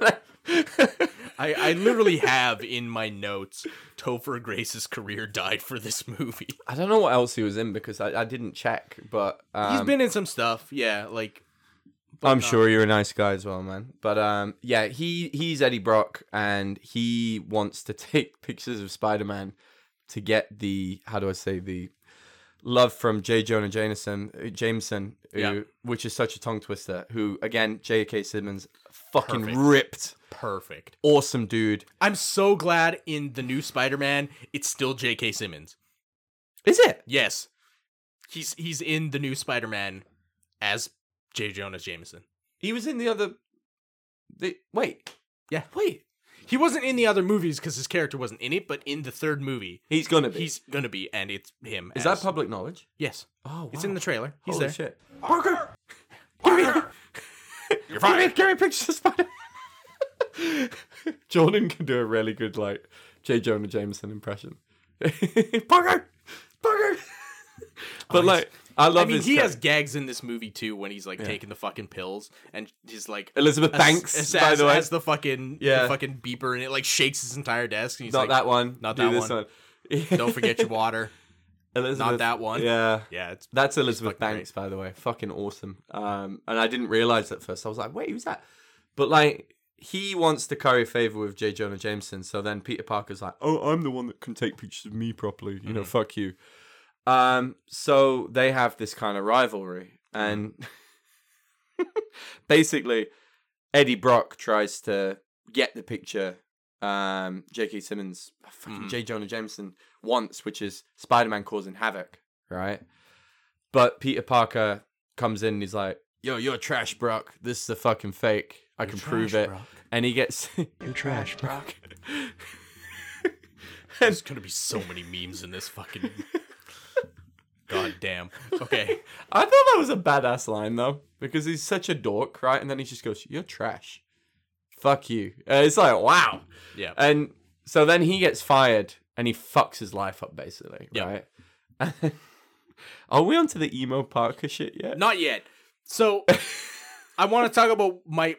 I literally have in my notes Topher Grace's career died for this movie. I don't know what else he was in because I didn't check, but He's been in some stuff, yeah, like I'm sure you're a nice guy as well, man. But yeah, he's Eddie Brock, and he wants to take pictures of Spider-Man to get the the love from J. Jonah Jameson, which is such a tongue twister. Who again, J.K. Simmons, fucking Perfect. ripped, perfect. awesome dude. I'm so glad in the new Spider-Man it's still J.K. Simmons. Is it? Yes. He's in the new Spider-Man as J. Jonah Jameson. He was in the other. Wait. Yeah. Wait. He wasn't in the other movies because his character wasn't in it, but in the third movie, He's gonna be. he's gonna be, and it's him. Is that public knowledge? Yes. Oh, wow. It's in the trailer. He's Holy there. shit. Parker! Give me You're fine. Give me pictures of Spider. Jordan can do a really good, like, J. Jonah Jameson impression. Parker! fucker. But like, I love his he character. has gags in this movie too when he's like taking the fucking pills and he's like Elizabeth Banks, by the way. has the fucking beeper and it like shakes his entire desk. And he's Not like, that one. Not Do that this one. Don't forget your water. Elizabeth, Not that one. Yeah. Yeah, That's Elizabeth fucking Banks, by the way. Fucking awesome. And I didn't realize at first. I was like, wait, who's that? But like, he wants to curry favor with J. Jonah Jameson. So then Peter Parker's like, oh, I'm the one that can take pictures of me properly. You know, fuck you. So they have this kind of rivalry. And basically, Eddie Brock tries to get the picture J.K. Simmons, fucking J. Jonah Jameson wants, which is Spider-Man causing havoc, right? But Peter Parker comes in and he's like, yo, you're trash, Brock. This is a fucking fake. I can prove it. Brock. And he gets... You're trash, Brock. There's gonna be so many memes in this fucking... God damn. Okay. I thought that was a badass line, though, because he's such a dork, right? And then he just goes, you're trash. Fuck you. It's like, wow. Yeah. And so then he gets fired and he fucks his life up, basically, right? Are we onto the emo Parker shit yet? Not yet. So, I want to talk about my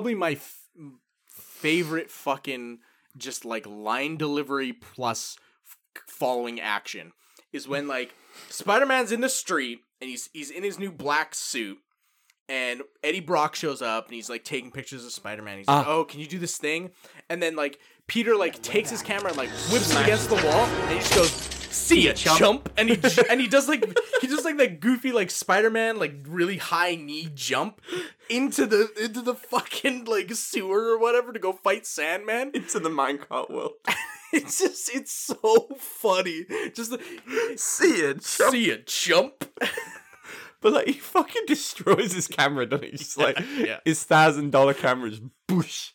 favorite fucking just like line delivery plus following action is when like Spider-Man's in the street and he's in his new black suit and Eddie Brock shows up and he's like taking pictures of Spider-Man. He's like, oh, can you do this thing? And then like Peter like takes his camera and like whips it against the wall and he just goes, see ya, chump. And he does like that goofy like Spider-Man like really high knee jump into the fucking like sewer or whatever to go fight Sandman. Into the minecart world. It's so funny. Just See ya, chump. But like he fucking destroys his camera, doesn't he? Just like Yeah. his $1,000 camera is boosh.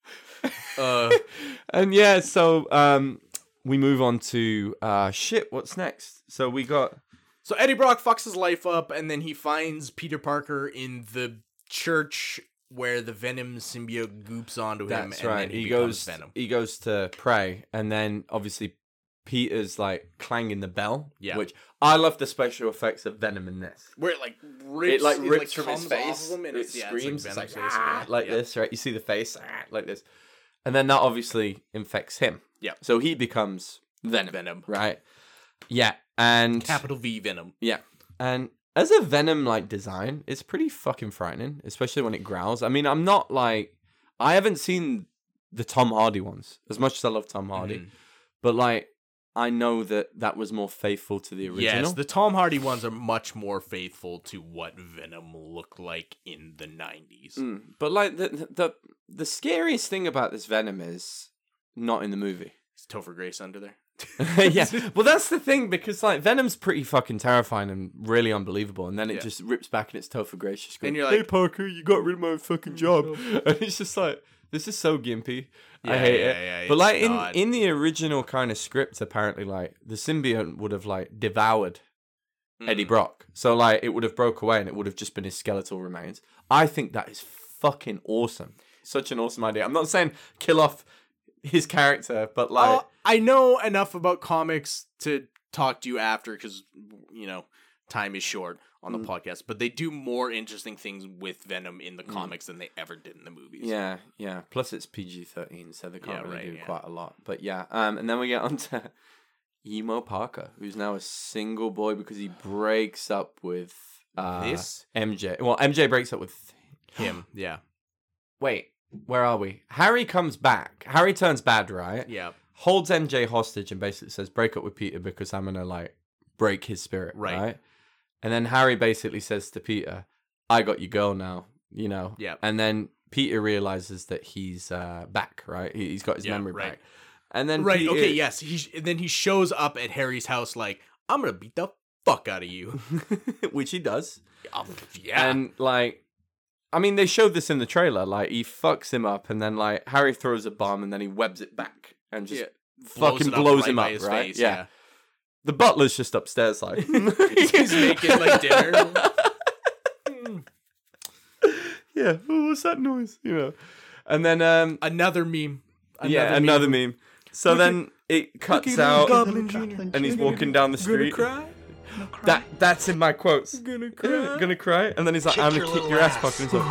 And yeah, so we move on to shit. What's next? So we got So Eddie Brock fucks his life up, and then he finds Peter Parker in the church where the Venom symbiote goops onto him. That's and right. Then he goes. Venom. He goes to pray, and then obviously Peter's like clanging the bell. Yeah. Which I love the special effects of Venom in this. Where it like rips, rips from his comes face. off of him and It it's screams. It's It's like, like, Venom's face. like this, right? You see the face like this, and then that obviously infects him. Yeah. So he becomes Venom. Venom. Right. Yeah. And Capital V Venom. yeah. And as a Venom like design, it's pretty fucking frightening, especially when it growls. I mean, I haven't seen the Tom Hardy ones as much as I love Tom Hardy, but like I know that was more faithful to the original. Yes, the Tom Hardy ones are much more faithful to what Venom looked like in the 90s. But like the scariest thing about this Venom is not in the movie. Is Topher Grace under there? Yeah, well, that's the thing, because like Venom's pretty fucking terrifying and really unbelievable, and then it just rips back and it's Topher Grace just going, And you're "Hey like, Parker, you got rid of my fucking job," and it's just like, this is so gimpy. I hate it. Yeah, but like it's not. in the original kind of script, apparently, like the symbiote would have like devoured Eddie Brock, so like it would have broke away and it would have just been his skeletal remains. I think that is fucking awesome. Such an awesome idea. I'm not saying kill off his character, but like I know enough about comics to talk to you after because, you know, time is short on the podcast, but they do more interesting things with Venom in the comics than they ever did in the movies. yeah. Plus it's PG-13, so they can't really do yeah. quite a lot. But yeah, and then we get on to Emo Parker, who's now a single boy because he breaks up with MJ. Well, MJ breaks up with Him, yeah. Wait, where are we? Harry comes back. Harry turns bad, right? Yeah. Holds MJ hostage and basically says, break up with Peter because I'm gonna like break his spirit, right? And then Harry basically says to Peter, I got your girl now, you know? Yeah. And then Peter realizes that he's back, right? He's got his memory back. And then Right, Peter... okay, yes. Then he shows up at Harry's house like, I'm gonna beat the fuck out of you. Which he does. Yeah. And like, I mean, they showed this in the trailer. Like, he fucks him up, and then like Harry throws a bomb, and then he webs it back and just fucking blows him up, his right? face, yeah. The butler's just upstairs, like he's making like dinner. Yeah, oh, what's that noise? You know, and then Another meme. another meme. So then it cuts out, and he's walking down the street. That's in my quotes. Gonna cry. Gonna cry, and then he's like, "I'm gonna kick your ass, fucking." Oh,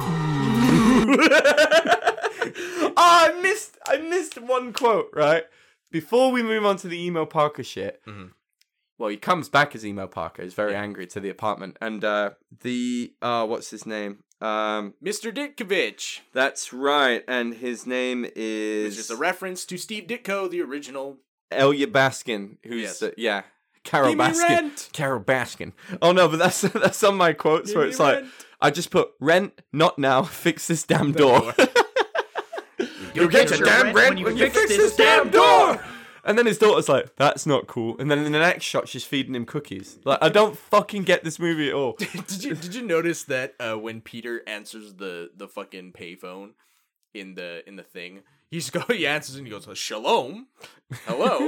I missed one quote, right? Before we move on to the Emo Parker shit. Mm-hmm. Well, he comes back as Emo Parker. He's very angry to the apartment, and what's his name? Mr. Ditkovich. That's right, and his name is Which is a reference to Steve Ditko, the original. Elia Baskin, who's Yes. Carol Give me Baskin. rent. Carol Baskin. Oh no, but that's on my quotes Give where me it's like, rent. I just put rent, not now. Fix this damn door. You'll get your damn rent when you fix this damn door. And then his daughter's like, that's not cool. And then in the next shot, she's feeding him cookies. Like, I don't fucking get this movie at all. Did you notice that when Peter answers the fucking payphone in the thing, he answers and he goes, "Shalom, hello."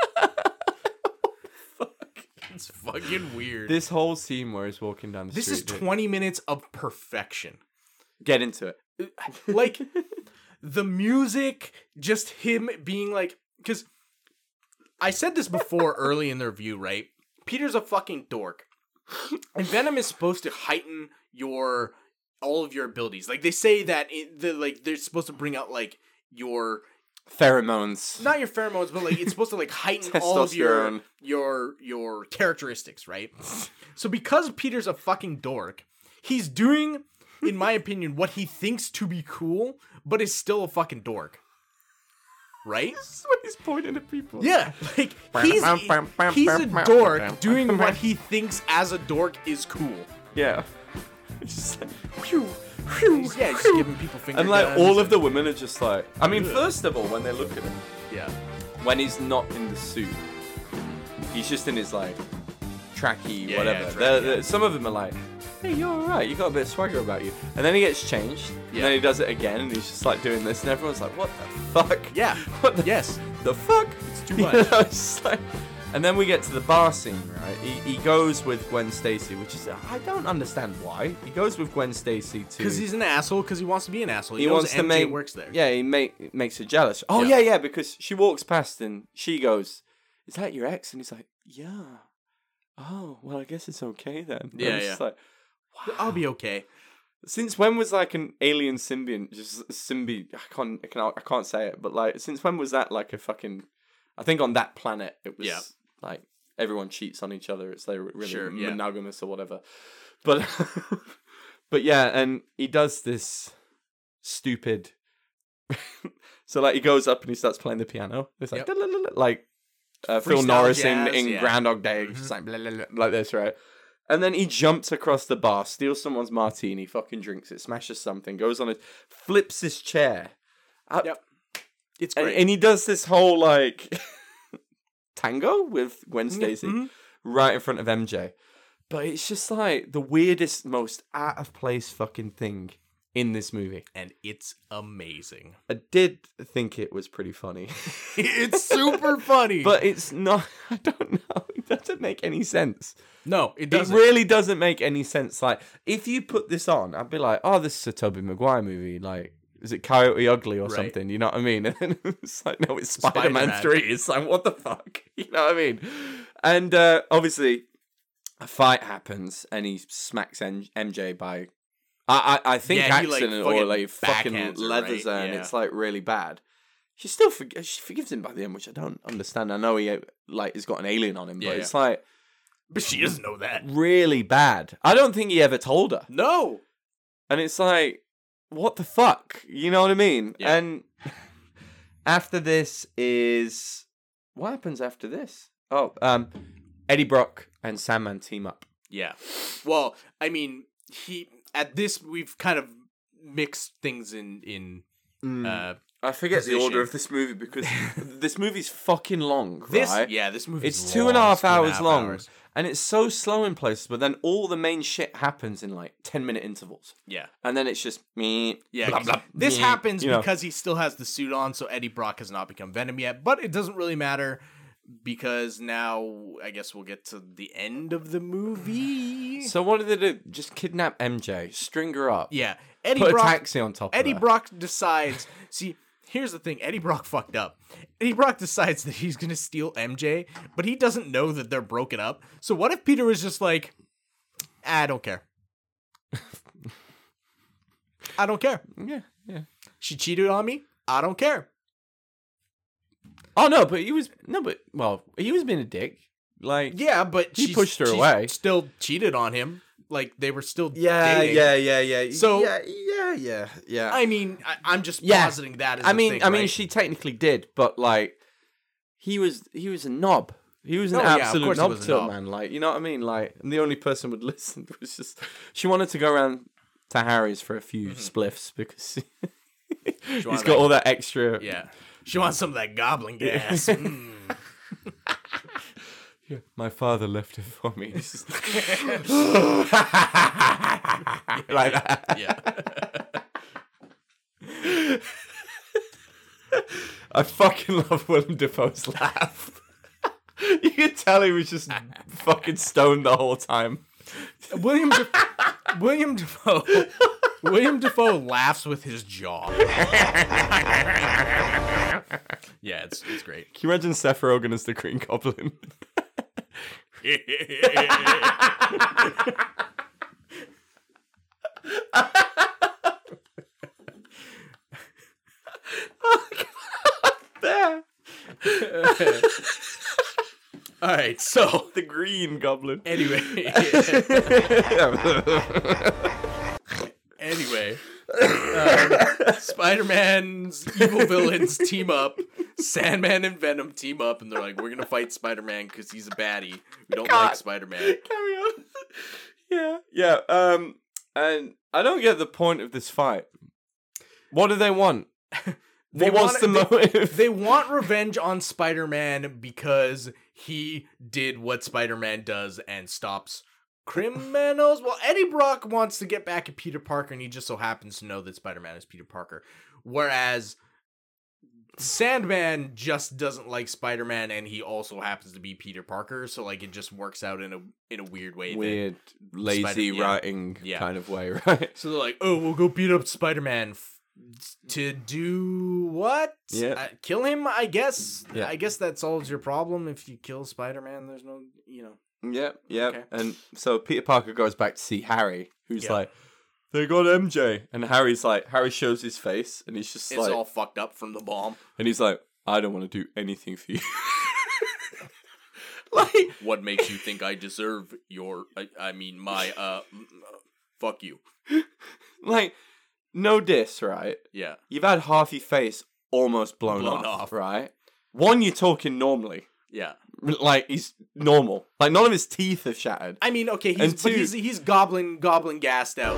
It's fucking weird. This whole scene where he's walking down the This street. is 20 minutes of perfection. Get into it. Like, the music, just him being like, because I said this before early in the review, right? Peter's a fucking dork. And Venom is supposed to heighten all of your abilities. Like, they say that they're supposed to bring out like your Pheromones. not your pheromones, but like it's supposed to like heighten all of Testosterone. your characteristics, right? So because Peter's a fucking dork, he's doing, in my opinion, what he thinks to be cool, but is still a fucking dork. Right? That's when he's pointing at people. Yeah, like he's a dork doing what he thinks as a dork is cool. Yeah. It's just like, phew, phew, Yeah, just phew. giving people finger And like guns all of and- the women are just like, I mean, first of all, when they look at him, Yeah. when he's not in the suit, he's just in his like tracky Yeah, whatever. yeah, They're- some of them are like, hey, you're alright, you got a bit of swagger about you. And then he gets changed, and then he does it again, and he's just like doing this, and everyone's like, what the fuck? Yeah. What the, Yes. the fuck? It's too You much. know, it's just like, and then we get to the bar scene, right? He goes with Gwen Stacy, which is, I don't understand why. He goes with Gwen Stacy to... Because he's an asshole, because he wants to be an asshole. He, knows wants to MJ make... works there. Yeah, he makes her jealous. Oh, Yeah. yeah, because she walks past and she goes, is that your ex? And he's like, yeah. Oh, well, I guess it's okay then. And Yeah, it's yeah. just like, wow. I'll be okay. Since when was like an alien symbiont I can't say it, but like since when was that like a fucking? I think on that planet it was like everyone cheats on each other. It's like really monogamous or whatever. But but yeah, and he does this stupid. So like he goes up and he starts playing the piano. It's like like Phil Freestyle Norris jazz, in yeah. Groundhog Day, just like blah, blah, blah, like this, right? And then he jumps across the bar, steals someone's martini, fucking drinks it, smashes something, goes on it, flips his chair. Yep. It's great. And he does this whole, like, tango with Gwen Stacy right in front of MJ. But it's just, like, the weirdest, most out-of-place fucking thing in this movie. And it's amazing. I did think it was pretty funny. It's super funny. But it's not, I don't know, it doesn't make any sense. No, it doesn't. It really doesn't make any sense. Like, if you put this on, I'd be like, oh, this is a Tobey Maguire movie. Like, is it Coyote Ugly or something? You know what I mean? And then it's like, no, it's Spider-Man 3. It's like, what the fuck? You know what I mean? And obviously, a fight happens, and he smacks MJ by, I think, accident, or like fucking leathers her, and it's like really bad. She still she forgives him by the end, which I don't understand. I know he like has got an alien on him, but it's like. But she doesn't know that. Really bad. I don't think he ever told her. No. And it's like, what the fuck? You know what I mean? Yeah. And after this is... What happens after this? Oh, Eddie Brock and Sandman team up. Yeah. Well, I mean, we've kind of mixed things in I forget the order of this movie because this movie's fucking long, right? This movie it's 2.5 hours long. And it's so slow in places, but then all the main shit happens in like 10-minute intervals. Yeah. And then it's just me. Yeah. Blah, blah, this meh, happens you know. because he still has the suit on, so Eddie Brock has not become Venom yet. But it doesn't really matter because now I guess we'll get to the end of the movie. So what did they do? Just kidnap MJ, string her up. Yeah. Put a taxi on top of Eddie her. Brock decides, see, here's the thing. Eddie Brock fucked up. Eddie Brock decides that he's going to steal MJ, but he doesn't know that they're broken up. So what if Peter was just like, I don't care. I don't care. Yeah. She cheated on me. I don't care. Oh, no, but he was being a dick. Like, Yeah, but he pushed her away. Still cheated on him. Like, they were still Yeah. dating. So- yeah. I mean, I'm just Yeah. positing that as I a mean, thing, I mean, right? she technically did, but like, he was a knob. He was an Oh, yeah, of absolute course he knob was a to a knob. man. Like, you know what I mean? Like, and the only person would listen was just she wanted to go around to Harry's for a few spliffs because he's wanted got all that extra. Yeah. She wants some of that goblin gas. Mm. Yeah, my father left it for me. It's just like that. Yeah. I fucking love Willem Dafoe's laugh. You could tell he was just fucking stoned the whole time. William Dafoe laughs with his jaw. Yeah, it's great. Can you imagine Seth Rogen as the Green Goblin? There. All right, so The Green Goblin. anyway, Spider-Man's evil villains team up. Sandman and Venom team up, and they're like, "We're gonna fight Spider-Man because he's a baddie. We don't like Spider-Man." Carry on. Yeah. And I don't get the point of this fight. What do they want? What's the motive? They want revenge on Spider-Man because he did what Spider-Man does and stops criminals. Well, Eddie Brock wants to get back at Peter Parker, and he just so happens to know that Spider-Man is Peter Parker. Whereas Sandman just doesn't like Spider-Man, and he also happens to be Peter Parker. So like it just works out in a weird way. Weird, lazy writing kind of way, right? So they're like, "Oh, we'll go beat up Spider-Man." To do what? Yeah. Kill him, I guess. Yeah. I guess that solves your problem. If you kill Spider-Man, there's no, Yeah. Okay. And so Peter Parker goes back to see Harry, who's Yeah. like, they got MJ. And Harry shows his face, and he's just It's like, all fucked up from the bomb. and he's like, I don't want to do anything for you. Like, What makes you think I deserve your, fuck you. like, no diss, right? Yeah. You've had half your face almost blown off, right? One, you're talking normally. Yeah. Like, he's normal. Like, none of his teeth have shattered. I mean, okay, And two- he's goblin gassed out.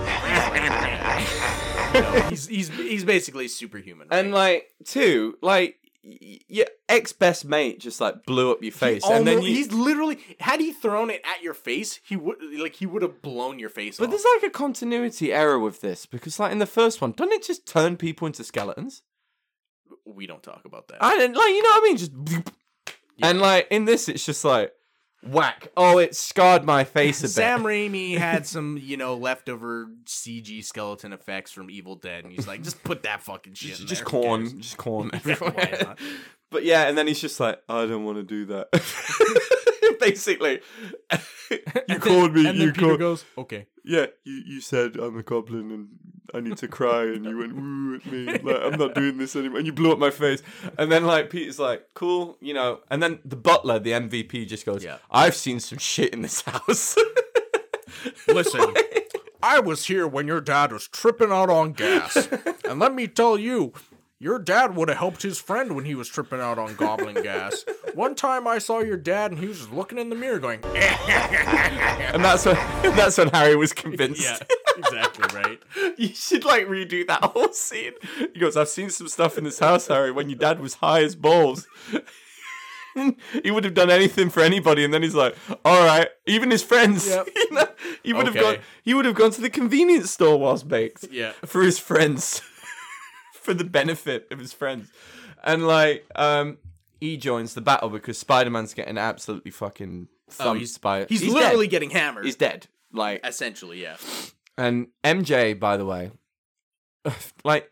He's basically superhuman. Right? And, like, two, like, your ex-best mate just, like, blew up your face. And then he's literally, had he thrown it at your face, he would have blown your face But off. there's, like, a continuity error with this. Because, like, in the first one, doesn't it just turn people into skeletons? We don't talk about that. I didn't, like, you know what I mean? Just... Yeah. And, like, in this, it's just, like, whack. Oh, it scarred my face a bit. Sam Raimi had some, leftover CG skeleton effects from Evil Dead, and he's like, just put that fucking shit in Just there. corn. Just corn Why everywhere. not? But yeah, and then he's just like, I don't want to do that. Basically. You called me. And You then Peter called. goes, okay. Yeah, you said I'm a goblin and I need to cry, and you went woo at me. Like, I'm not doing this anymore. And you blew up my face. And then, like, Peter's like, cool, And then the butler, the MVP, just goes, Yeah. I've seen some shit in this house. Listen, I was here when your dad was tripping out on gas. And let me tell you, your dad would have helped his friend when he was tripping out on goblin gas. One time I saw your dad and he was just looking in the mirror going, And that's when Harry was convinced. yeah, exactly right. You should, like, redo that whole scene. He goes, I've seen some stuff in this house, Harry, when your dad was high as balls. He would have done anything for anybody, and then he's like, all right, even his friends. Yep. He would Okay. have gone to the convenience store whilst baked. Yeah. For his friends. For the benefit of his friends. And, like, he joins the battle because Spider-Man's getting absolutely fucking thumped by... He's dead. literally getting hammered. He's dead. Like, Essentially, yeah. and MJ, by the way, like,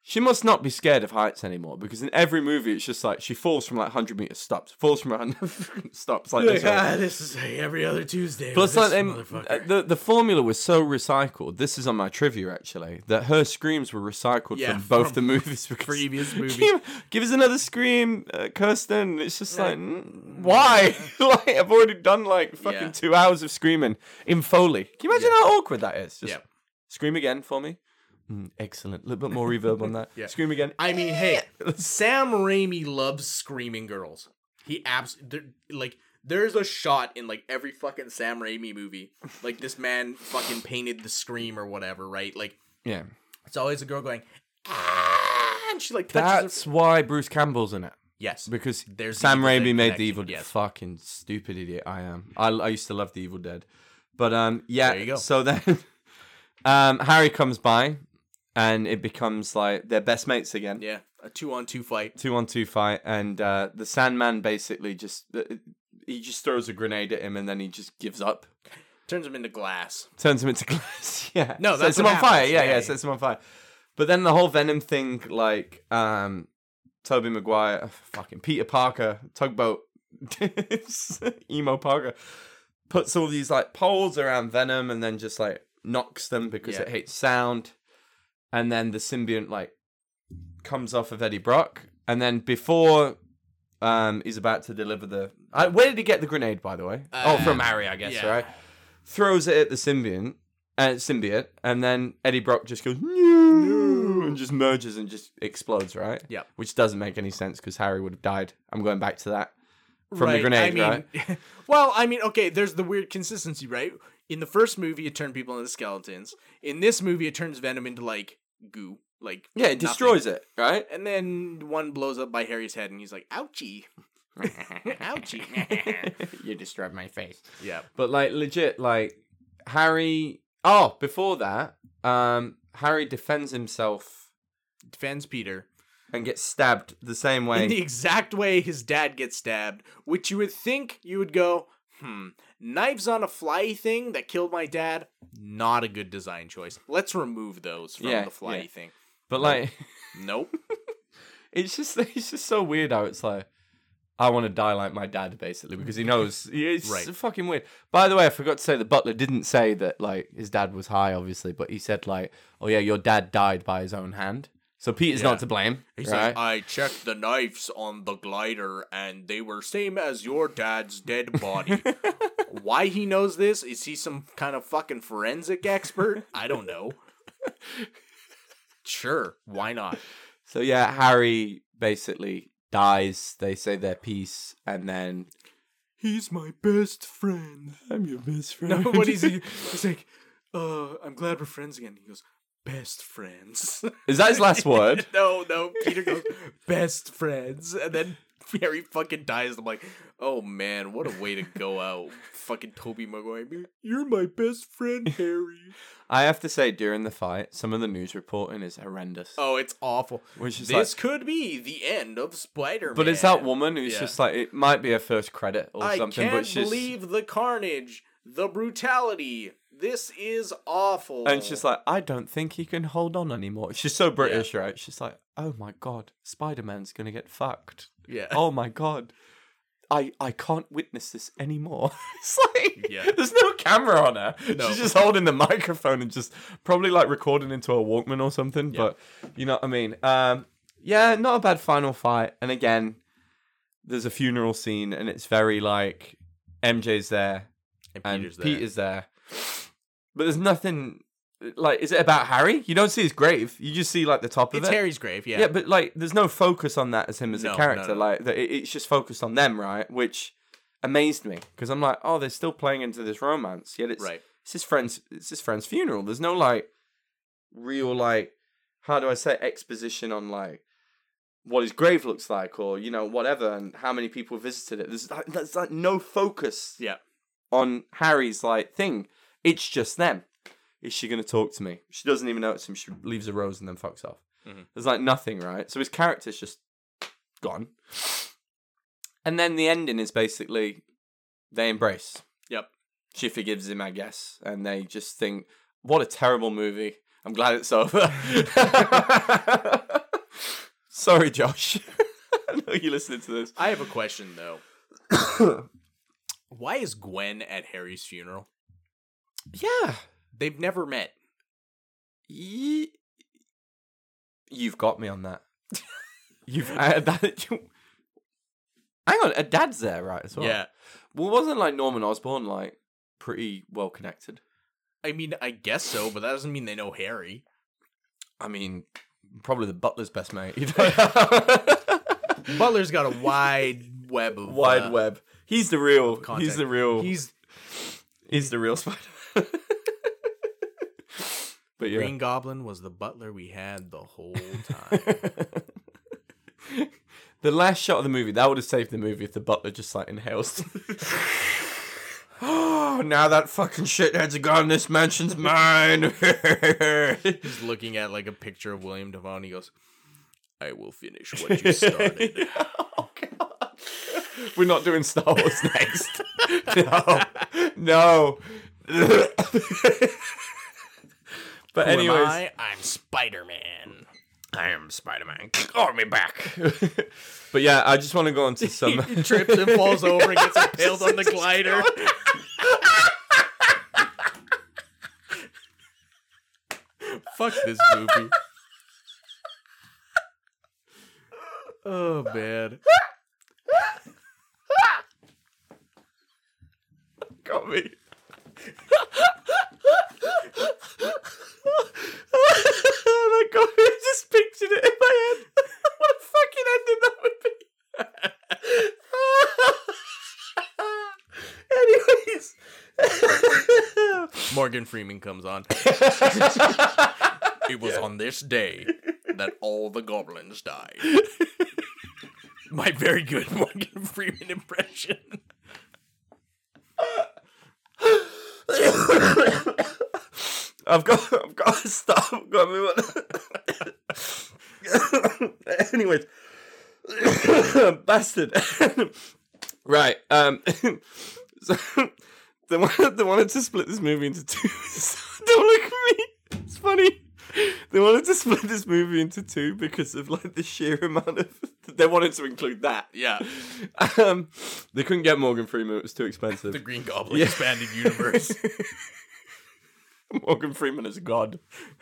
She must not be scared of heights anymore, because in every movie it's just like she falls from like 100 meters, stops, falls from 100, stops like this. This is every other Tuesday. Plus, like the formula was so recycled. This is on my trivia actually, that her screams were recycled from both the movies. Previous movies. Give us another scream, Kirsten. It's just like, why? Like I've already done like fucking 2 hours of screaming in Foley. Can you imagine how awkward that is? Just scream again for me. Excellent. A little bit more reverb on that. Scream again. I mean, hey, Sam Raimi loves screaming girls. He there's a shot in like every fucking Sam Raimi movie. Like this man fucking painted the Scream or whatever, right? Like, yeah, it's always a girl going, ah, and she like touches That's why Bruce Campbell's in it. Yes, because there's Sam the Evil Raimi Dead made connection, the Evil Dead. yes. Fucking stupid idiot I am. I used to love the Evil Dead, but There you go. So then Harry comes by. And it becomes like they're best mates again. Yeah, a 2-on-2 fight. 2-on-2 fight, and the Sandman basically he just throws a grenade at him, and then he just gives up. Turns him into glass. Turns him into glass. Yeah. No, that's sets him what on fire. happens. Yeah. Sets him on fire. But then the whole Venom thing, like Tobey Maguire, fucking Peter Parker, tugboat, emo Parker, puts all these like poles around Venom, and then just like knocks them because it hates sound. And then the symbiont like comes off of Eddie Brock, and then before he's about to deliver the where did he get the grenade, by the way? From Harry, I guess. Right? Throws it at the symbiote, and then Eddie Brock just goes no, and just merges and just explodes, right? Yeah, which doesn't make any sense because Harry would have died. I'm going back to that from the grenade, right? Well, I mean, okay, there's the weird consistency, right? In the first movie, it turned people into skeletons. In this movie, it turns Venom into, like, goo. Like, it destroys it, right? And then one blows up by Harry's head, and he's like, ouchie. Ouchie. You destroyed my face. Yeah. But, like, legit, like, Harry... Oh, before that, Harry defends himself. Defends Peter. And gets stabbed the same way. In the exact way his dad gets stabbed, which you would think you would go... knives on a fly thing that killed my dad, not a good design choice. Let's remove those from the fly thing. But like, nope. It's just so weird how it's like, I want to die like my dad, basically, because he knows. It's fucking weird. By the way, I forgot to say the butler didn't say that like his dad was high, obviously, but he said like, oh yeah, your dad died by his own hand. So Peter's not to blame. He's right? like, I checked the knives on the glider and they were same as your dad's dead body. Why he knows this? Is he some kind of fucking forensic expert? I don't know. Sure, why not? So yeah, Harry basically dies. They say their piece, and then he's my best friend. I'm your best friend. No, what is he? He's like, I'm glad we're friends again. He goes, best friends. Is that his last word? No. Peter goes, best friends. And then Harry fucking dies. I'm like, oh man, what a way to go out. Fucking Tobey Maguire. You're my best friend, Harry. I have to say, during the fight, some of the news reporting is horrendous. Oh, it's awful. This could be the end of Spider-Man. But it's that woman who's just like, it might be her first credit or something. I can't believe the carnage, the brutality. This is awful. And she's like, I don't think he can hold on anymore. She's so British, right? She's like, oh my God, Spider-Man's going to get fucked. Yeah. Oh my God. I can't witness this anymore. It's like, there's no camera on her. No. She's just holding the microphone and just probably like recording into a Walkman or something. Yeah. But you know what I mean? Yeah, not a bad final fight. And again, there's a funeral scene and it's very like MJ's there and Peter's there. But there's nothing, like, is it about Harry? You don't see his grave. You just see, like, the top of it. It's Harry's grave, yeah. Yeah, but, like, there's no focus on that as him as a character. No. Like, it's just focused on them, right? Which amazed me. Because I'm like, oh, they're still playing into this romance. Yet it's his friend's funeral. There's no, like, real, like, how do I say, exposition on, like, what his grave looks like or, you know, whatever, and how many people visited it. There's like, no focus on Harry's, like, thing. It's just them. Is she going to talk to me? She doesn't even notice him. She leaves a rose and then fucks off. Mm-hmm. There's like nothing, right? So his character's just gone. And then the ending is basically they embrace. Yep. She forgives him, I guess. And they just think, what a terrible movie. I'm glad it's over. Sorry, Josh. I know you're listening to this. I have a question though. Why is Gwen at Harry's funeral? Yeah. They've never met. You've got me on that. Hang on, a dad's there, right, as well? Yeah. Well, wasn't like Norman Osborn like pretty well connected? I mean, I guess so, but that doesn't mean they know Harry. I mean, probably the butler's best mate. Butler's got a wide web of web. He's the real. contact. He's the real. He's the real Spider-Man. But yeah. Green Goblin was the butler we had the whole time. The last shot of the movie, that would have saved the movie if the butler just like inhales. Oh, now that fucking shithead's gone, this mansion's mine. He's looking at like a picture of William Dafoe. He goes, "I will finish what you started." Oh God, we're not doing Star Wars next. No. But Who anyways, am I? I'm Spider-Man. I am Spider-Man. Call me back. But yeah, I just want to go on to some. He trips and falls over and gets impaled on the glider. Fuck this movie. Oh, man. Got me. Oh my God, I just pictured it in my head. What a fucking ending that would be. Anyways. Morgan Freeman comes on. It was on this day that all the goblins died. My very good Morgan Freeman impression. I've got to stop. I've got to move on. Anyways, bastard. Right. So they wanted to split this movie into two. Don't look at me. It's funny. They wanted to split this movie into two because of like the sheer amount of. They wanted to include that. Yeah. They couldn't get Morgan Freeman. It was too expensive. The Green Goblin expanded universe. Morgan Freeman is a god.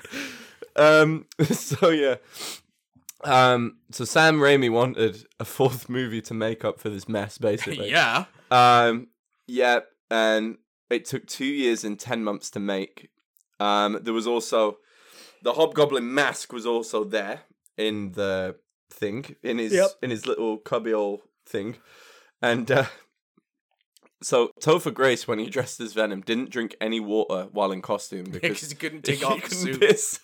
So yeah. So Sam Raimi wanted a fourth movie to make up for this mess, basically. Yeah. Yeah, and it took 2 years and 10 months to make. There was also the Hobgoblin mask was also there in the thing in his little cubbyhole thing, and so Topher Grace, when he dressed as Venom, didn't drink any water while in costume because he couldn't take off the suit. Piss.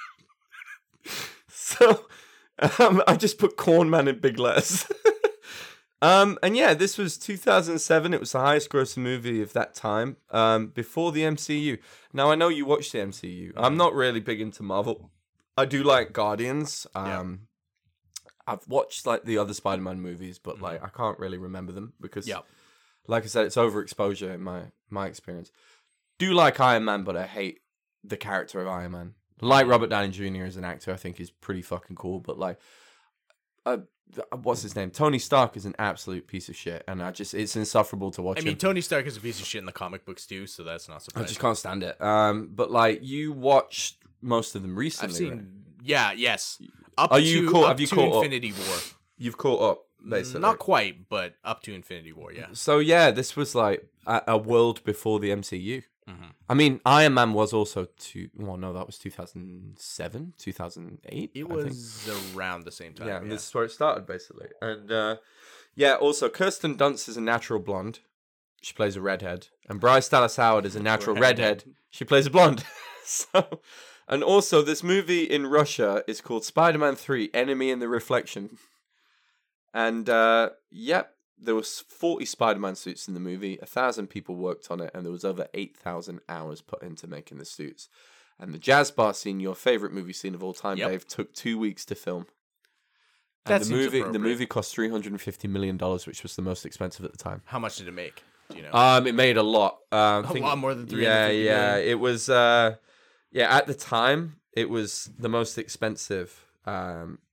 So I just put Corn Man in big letters. And yeah, this was 2007. It was the highest grossing movie of that time, before the MCU. Now, I know you watched the MCU. I'm not really big into Marvel. I do like Guardians. I've watched like the other Spider-Man movies, but like I can't really remember them because, like I said, it's overexposure in my experience. Do like Iron Man, but I hate the character of Iron Man. Like Robert Downey Jr. as an actor, I think is pretty fucking cool, but like, what's his name? Tony Stark is an absolute piece of shit, and it's insufferable to watch. I mean, Tony Stark is a piece of shit in the comic books too, so that's not surprising. I just can't stand it. But like, you watched most of them recently. I've seen, right? Yes. Have you caught Infinity War? You've caught up, basically. Not quite, but up to Infinity War, yeah. So yeah, this was like a world before the MCU. Mm-hmm. I mean, Iron Man was also that was 2007, 2008. It was around the same time. Yeah, and this is where it started, basically. And also, Kirsten Dunst is a natural blonde. She plays a redhead. And Bryce Dallas Howard is a natural redhead. She plays a blonde. So, and also, this movie in Russia is called Spider-Man 3, Enemy in the Reflection. And, there was 40 Spider-Man suits in the movie. 1,000 people worked on it, and there was over 8,000 hours put into making the suits. And the jazz bar scene, your favorite movie scene of all time, Dave, took 2 weeks to film. And the movie cost $350 million, which was the most expensive at the time. How much did it make? Do you know? It made a lot. A lot more than $350 million. It was. At the time, it was the most expensive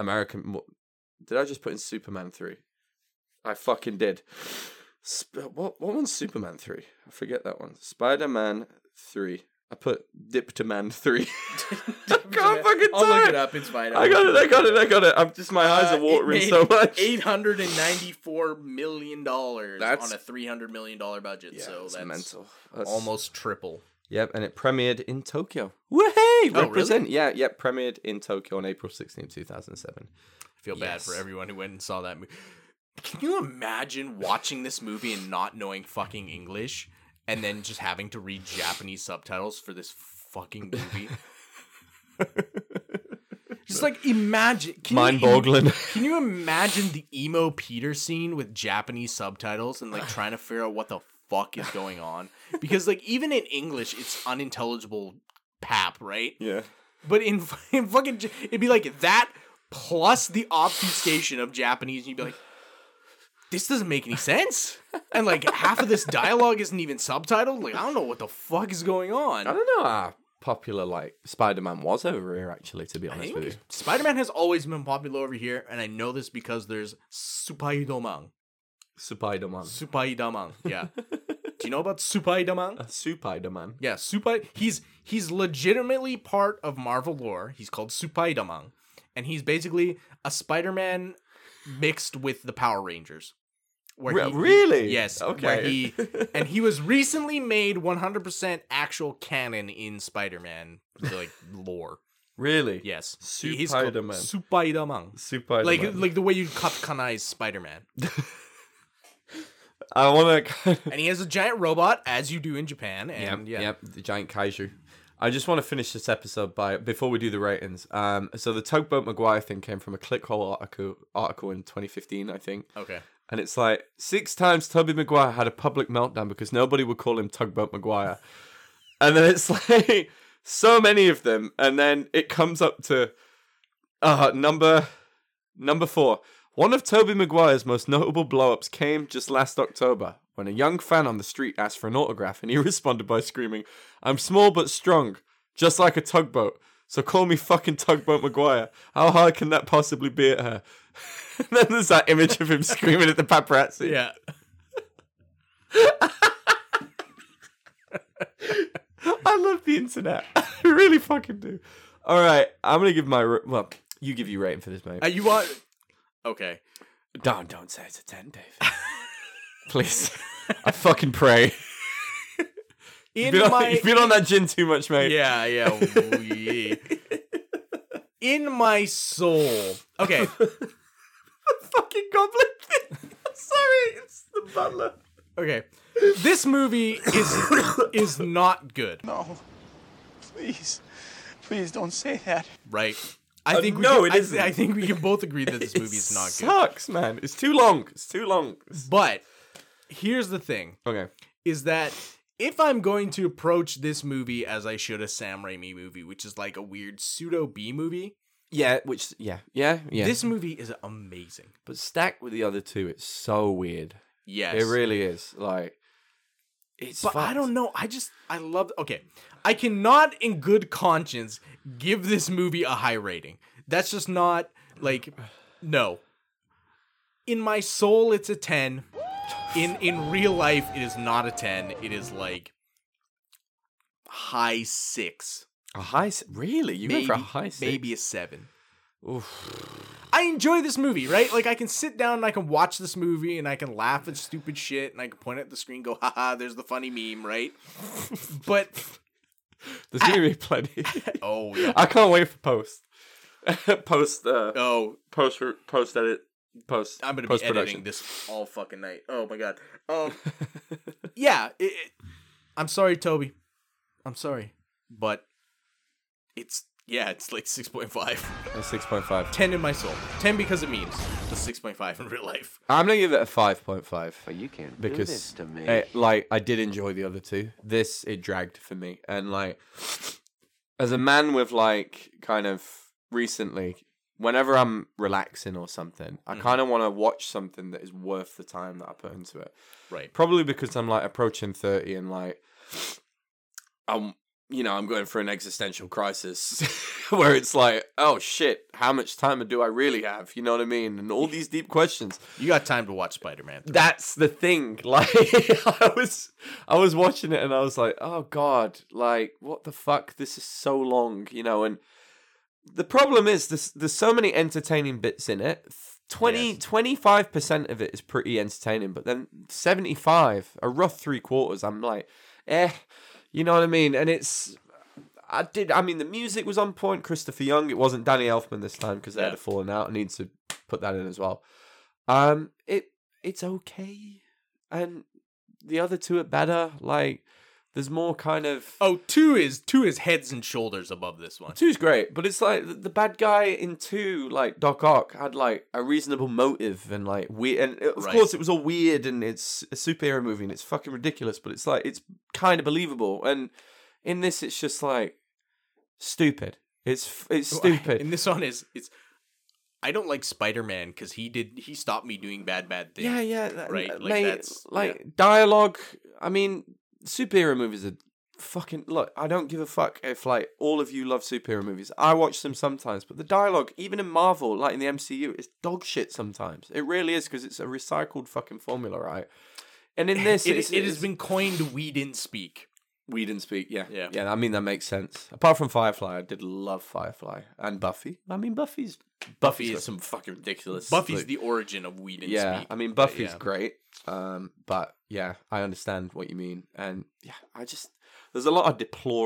Did I just put in Superman 3? I fucking did. What one's Superman 3? I forget that one. Spider-Man 3. I put Diptoman 3. I can't fucking I'll tell look it. it up. It's fine. I got it. I'm just, my eyes are watering so much. $894 million That's on a $300 million budget. Yeah, so that's mental. That's almost triple. Yep, and it premiered in Tokyo. Woohoo! Oh, Represent. really? Yeah, premiered in Tokyo on April 16, 2007. I feel bad Yes. for everyone who went and saw that movie. Can you imagine watching this movie and not knowing fucking English and then just having to read Japanese subtitles for this fucking movie? Just like imagine. Mind-boggling. Can you imagine the emo Peter scene with Japanese subtitles and like trying to figure out what the fuck is going on? Because like even in English, it's unintelligible pap, right? Yeah. But in fucking, it'd be like that plus the obfuscation of Japanese, and you'd be like, this doesn't make any sense. And like half of this dialogue isn't even subtitled. Like I don't know what the fuck is going on. I don't know how popular like Spider-Man was over here, actually, to be honest with you. Spider-Man has always been popular over here, and I know this because there's Spider-Man. Spider-Man. Yeah. Do you know about Spider-Man? Spider-Man. Yeah, he's legitimately part of Marvel lore. He's called Spider-Man, and he's basically a Spider-Man mixed with the Power Rangers. Really? Yes. Okay. And he was recently made 100% actual canon in Spider-Man like lore. Really? Yes. Spider-Man. Spider-Man. Spider-Man. Like the way you cut Kanai's Spider-Man. I want to... And he has a giant robot, as you do in Japan. And Yep, the giant kaiju. I just want to finish this episode before we do the ratings. So the Tugboat Maguire thing came from a ClickHole article in 2015, I think. Okay. And it's like 6 times Tobey Maguire had a public meltdown because nobody would call him Tugboat Maguire. And then it's like so many of them, and then it comes up to number 4. One of Tobey Maguire's most notable blow-ups came just last October when a young fan on the street asked for an autograph, and he responded by screaming, "I'm small but strong, just like a tugboat, so call me fucking Tugboat Maguire. How hard can that possibly be at her?" And then there's that image of him screaming at the paparazzi. Yeah. I love the internet. I really fucking do. All right, I'm going to give you give your rating for this, mate. You want... Okay. Don't say it's a 10, Dave. Please. I fucking pray. You've been on that gin too much, mate. Yeah. In my soul. Okay. Fucking goblin thing. Sorry, it's the butler. Okay. This movie is not good. No. Please don't say that. Right. I think isn't. I think we can both agree that this movie is not good. Sucks, man. It's too long. But here's the thing. Okay. Is that if I'm going to approach this movie as I should a Sam Raimi movie, which is like a weird pseudo B movie. Yeah. This movie is amazing. But stacked with the other two, it's so weird. Yes. It really is. Like, it's But fucked. I don't know. I love... Okay. I cannot in good conscience give this movie a high rating. That's just not, like... No. In my soul, it's a 10. In real life, it is not a 10. It is like... high 6. A high... Really? You went for a high 6? Maybe a 7. Oof. I enjoy this movie, right? Like, I can sit down and I can watch this movie and I can laugh at stupid shit and I can point at the screen and go, haha, there's the funny meme, right? But... There's gonna be plenty. Oh, yeah. I can't wait for post. Post edit. I'm gonna be editing this all fucking night. Oh my god. Yeah. I'm sorry, Toby. I'm sorry, but it's like 6.5. A 6.5. 10 in my soul. 10 because it means the 6.5 in real life. I'm gonna give it a 5.5. But you can't Because do this to me. like I did enjoy the other two. This it dragged for me, and like as a man with like kind of recently, whenever I'm relaxing or something, I kind of want to watch something that is worth the time that I put into it. Right. Probably because I'm like approaching 30 and like I'm going for an existential crisis where it's like, oh shit, how much time do I really have? You know what I mean? And all these deep questions. You got time to watch Spider-Man 3. That's the thing. Like, I was watching it and I was like, oh God, like, what the fuck? This is so long, and the problem is there's so many entertaining bits in it. 25% of it is pretty entertaining, but then 75, a rough 3/4, I'm like, you know what I mean? And the music was on point. Christopher Young, it wasn't Danny Elfman this time because they had a falling out. I need to put that in as well. It's okay. And the other two are better. Like, there's more kind of... Oh, 2 is heads and shoulders above this one. 2's great, but it's like the bad guy in 2, like Doc Ock, had like a reasonable motive and like weird, and of course it was all weird and it's a superhero movie and it's fucking ridiculous, but it's like it's kind of believable. And in this, it's just like stupid. It's stupid. And this one it's. I don't like Spider-Man because he stopped me doing bad things. Yeah, right. Like dialogue. I mean, superhero movies are fucking... Look, I don't give a fuck if, like, all of you love superhero movies. I watch them sometimes, but the dialogue, even in Marvel, like in the MCU, is dog shit sometimes. It really is, because it's a recycled fucking formula, right? And in this... it has been coined we didn't speak. We didn't speak, yeah. I mean, that makes sense. Apart from Firefly, I did love Firefly. And Buffy. I mean, Buffy is some fucking ridiculous... Buffy's the origin of we didn't speak. Yeah, I mean, Buffy's great. But yeah, I understand what you mean. And yeah, there's a lot of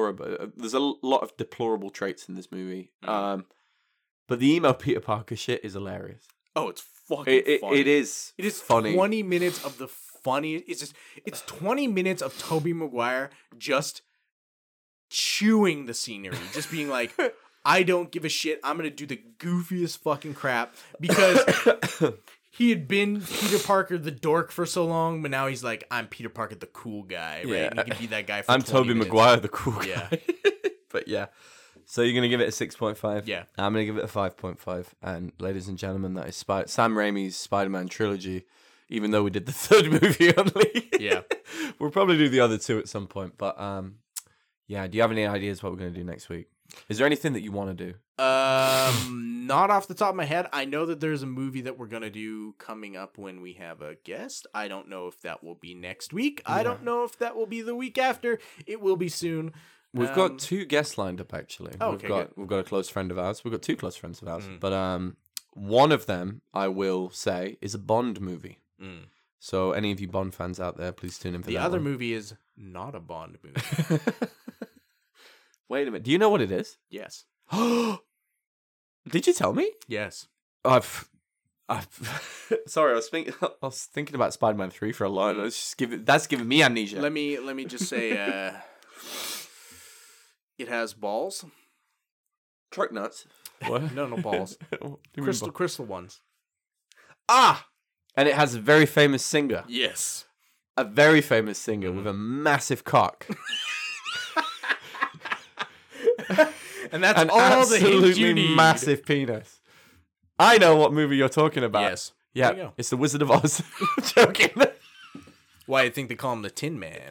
deplorable traits in this movie. But the emo Peter Parker shit is hilarious. Oh, it's fucking funny. It is funny. 20 minutes of the funny. It's 20 minutes of Tobey Maguire just chewing the scenery, just being like, I don't give a shit. I'm gonna do the goofiest fucking crap because he had been Peter Parker the dork for so long, but now he's like, I'm Peter Parker the cool guy, right? Yeah. And he can be that guy for I'm 20 Tobey minutes. Maguire the cool guy. Yeah. But yeah. So you're going to give it a 6.5? Yeah. I'm going to give it a 5.5. And ladies and gentlemen, that is Sam Raimi's Spider-Man trilogy, even though we did the third movie only. Yeah. We'll probably do the other two at some point. But yeah, do you have any ideas what we're going to do next week? Is there anything that you want to do? Not off the top of my head. I know that there's a movie that we're going to do coming up when we have a guest. I don't know if that will be next week. Yeah. I don't know if that will be the week after. It will be soon. We've got 2 guests lined up, actually. Oh, okay, we've got a close friend of ours. We've got 2 close friends of ours. But one of them, I will say, is a Bond movie. So any of you Bond fans out there, please tune in for that. The other one. movie is not a Bond movie. Wait a minute. Do you know what it is? Yes. Did you tell me? Yes. I've sorry, I was thinking about Spider-Man 3 for a lot. That's giving me amnesia. Let me just say it has balls. Truck nuts. What? No balls. Crystal ones. Ah! And it has a very famous singer. Yes. A very famous singer with a massive cock. And that's an all the hint you need. Massive penis. I know what movie you're talking about. Yes. Yeah, it's The Wizard of Oz. I'm joking. Why, I think they call him the Tin Man.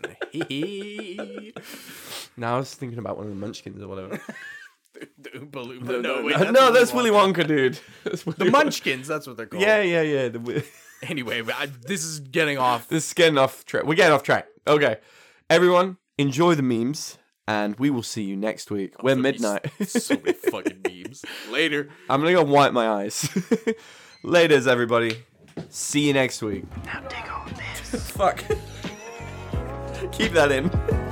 No, I was thinking about one of the Munchkins or whatever. The Oompa Loompa. No, that's Willy Wonka, dude. The Munchkins, that's what they're called. Yeah. Anyway, this is getting off. This is getting off track. We're getting off track. Okay. Everyone, enjoy the memes, and we will see you next week. We're midnight. So many fucking memes. Later. I'm going to go wipe my eyes. Laters, everybody. See you next week. Now take all this. Fuck. Keep that in.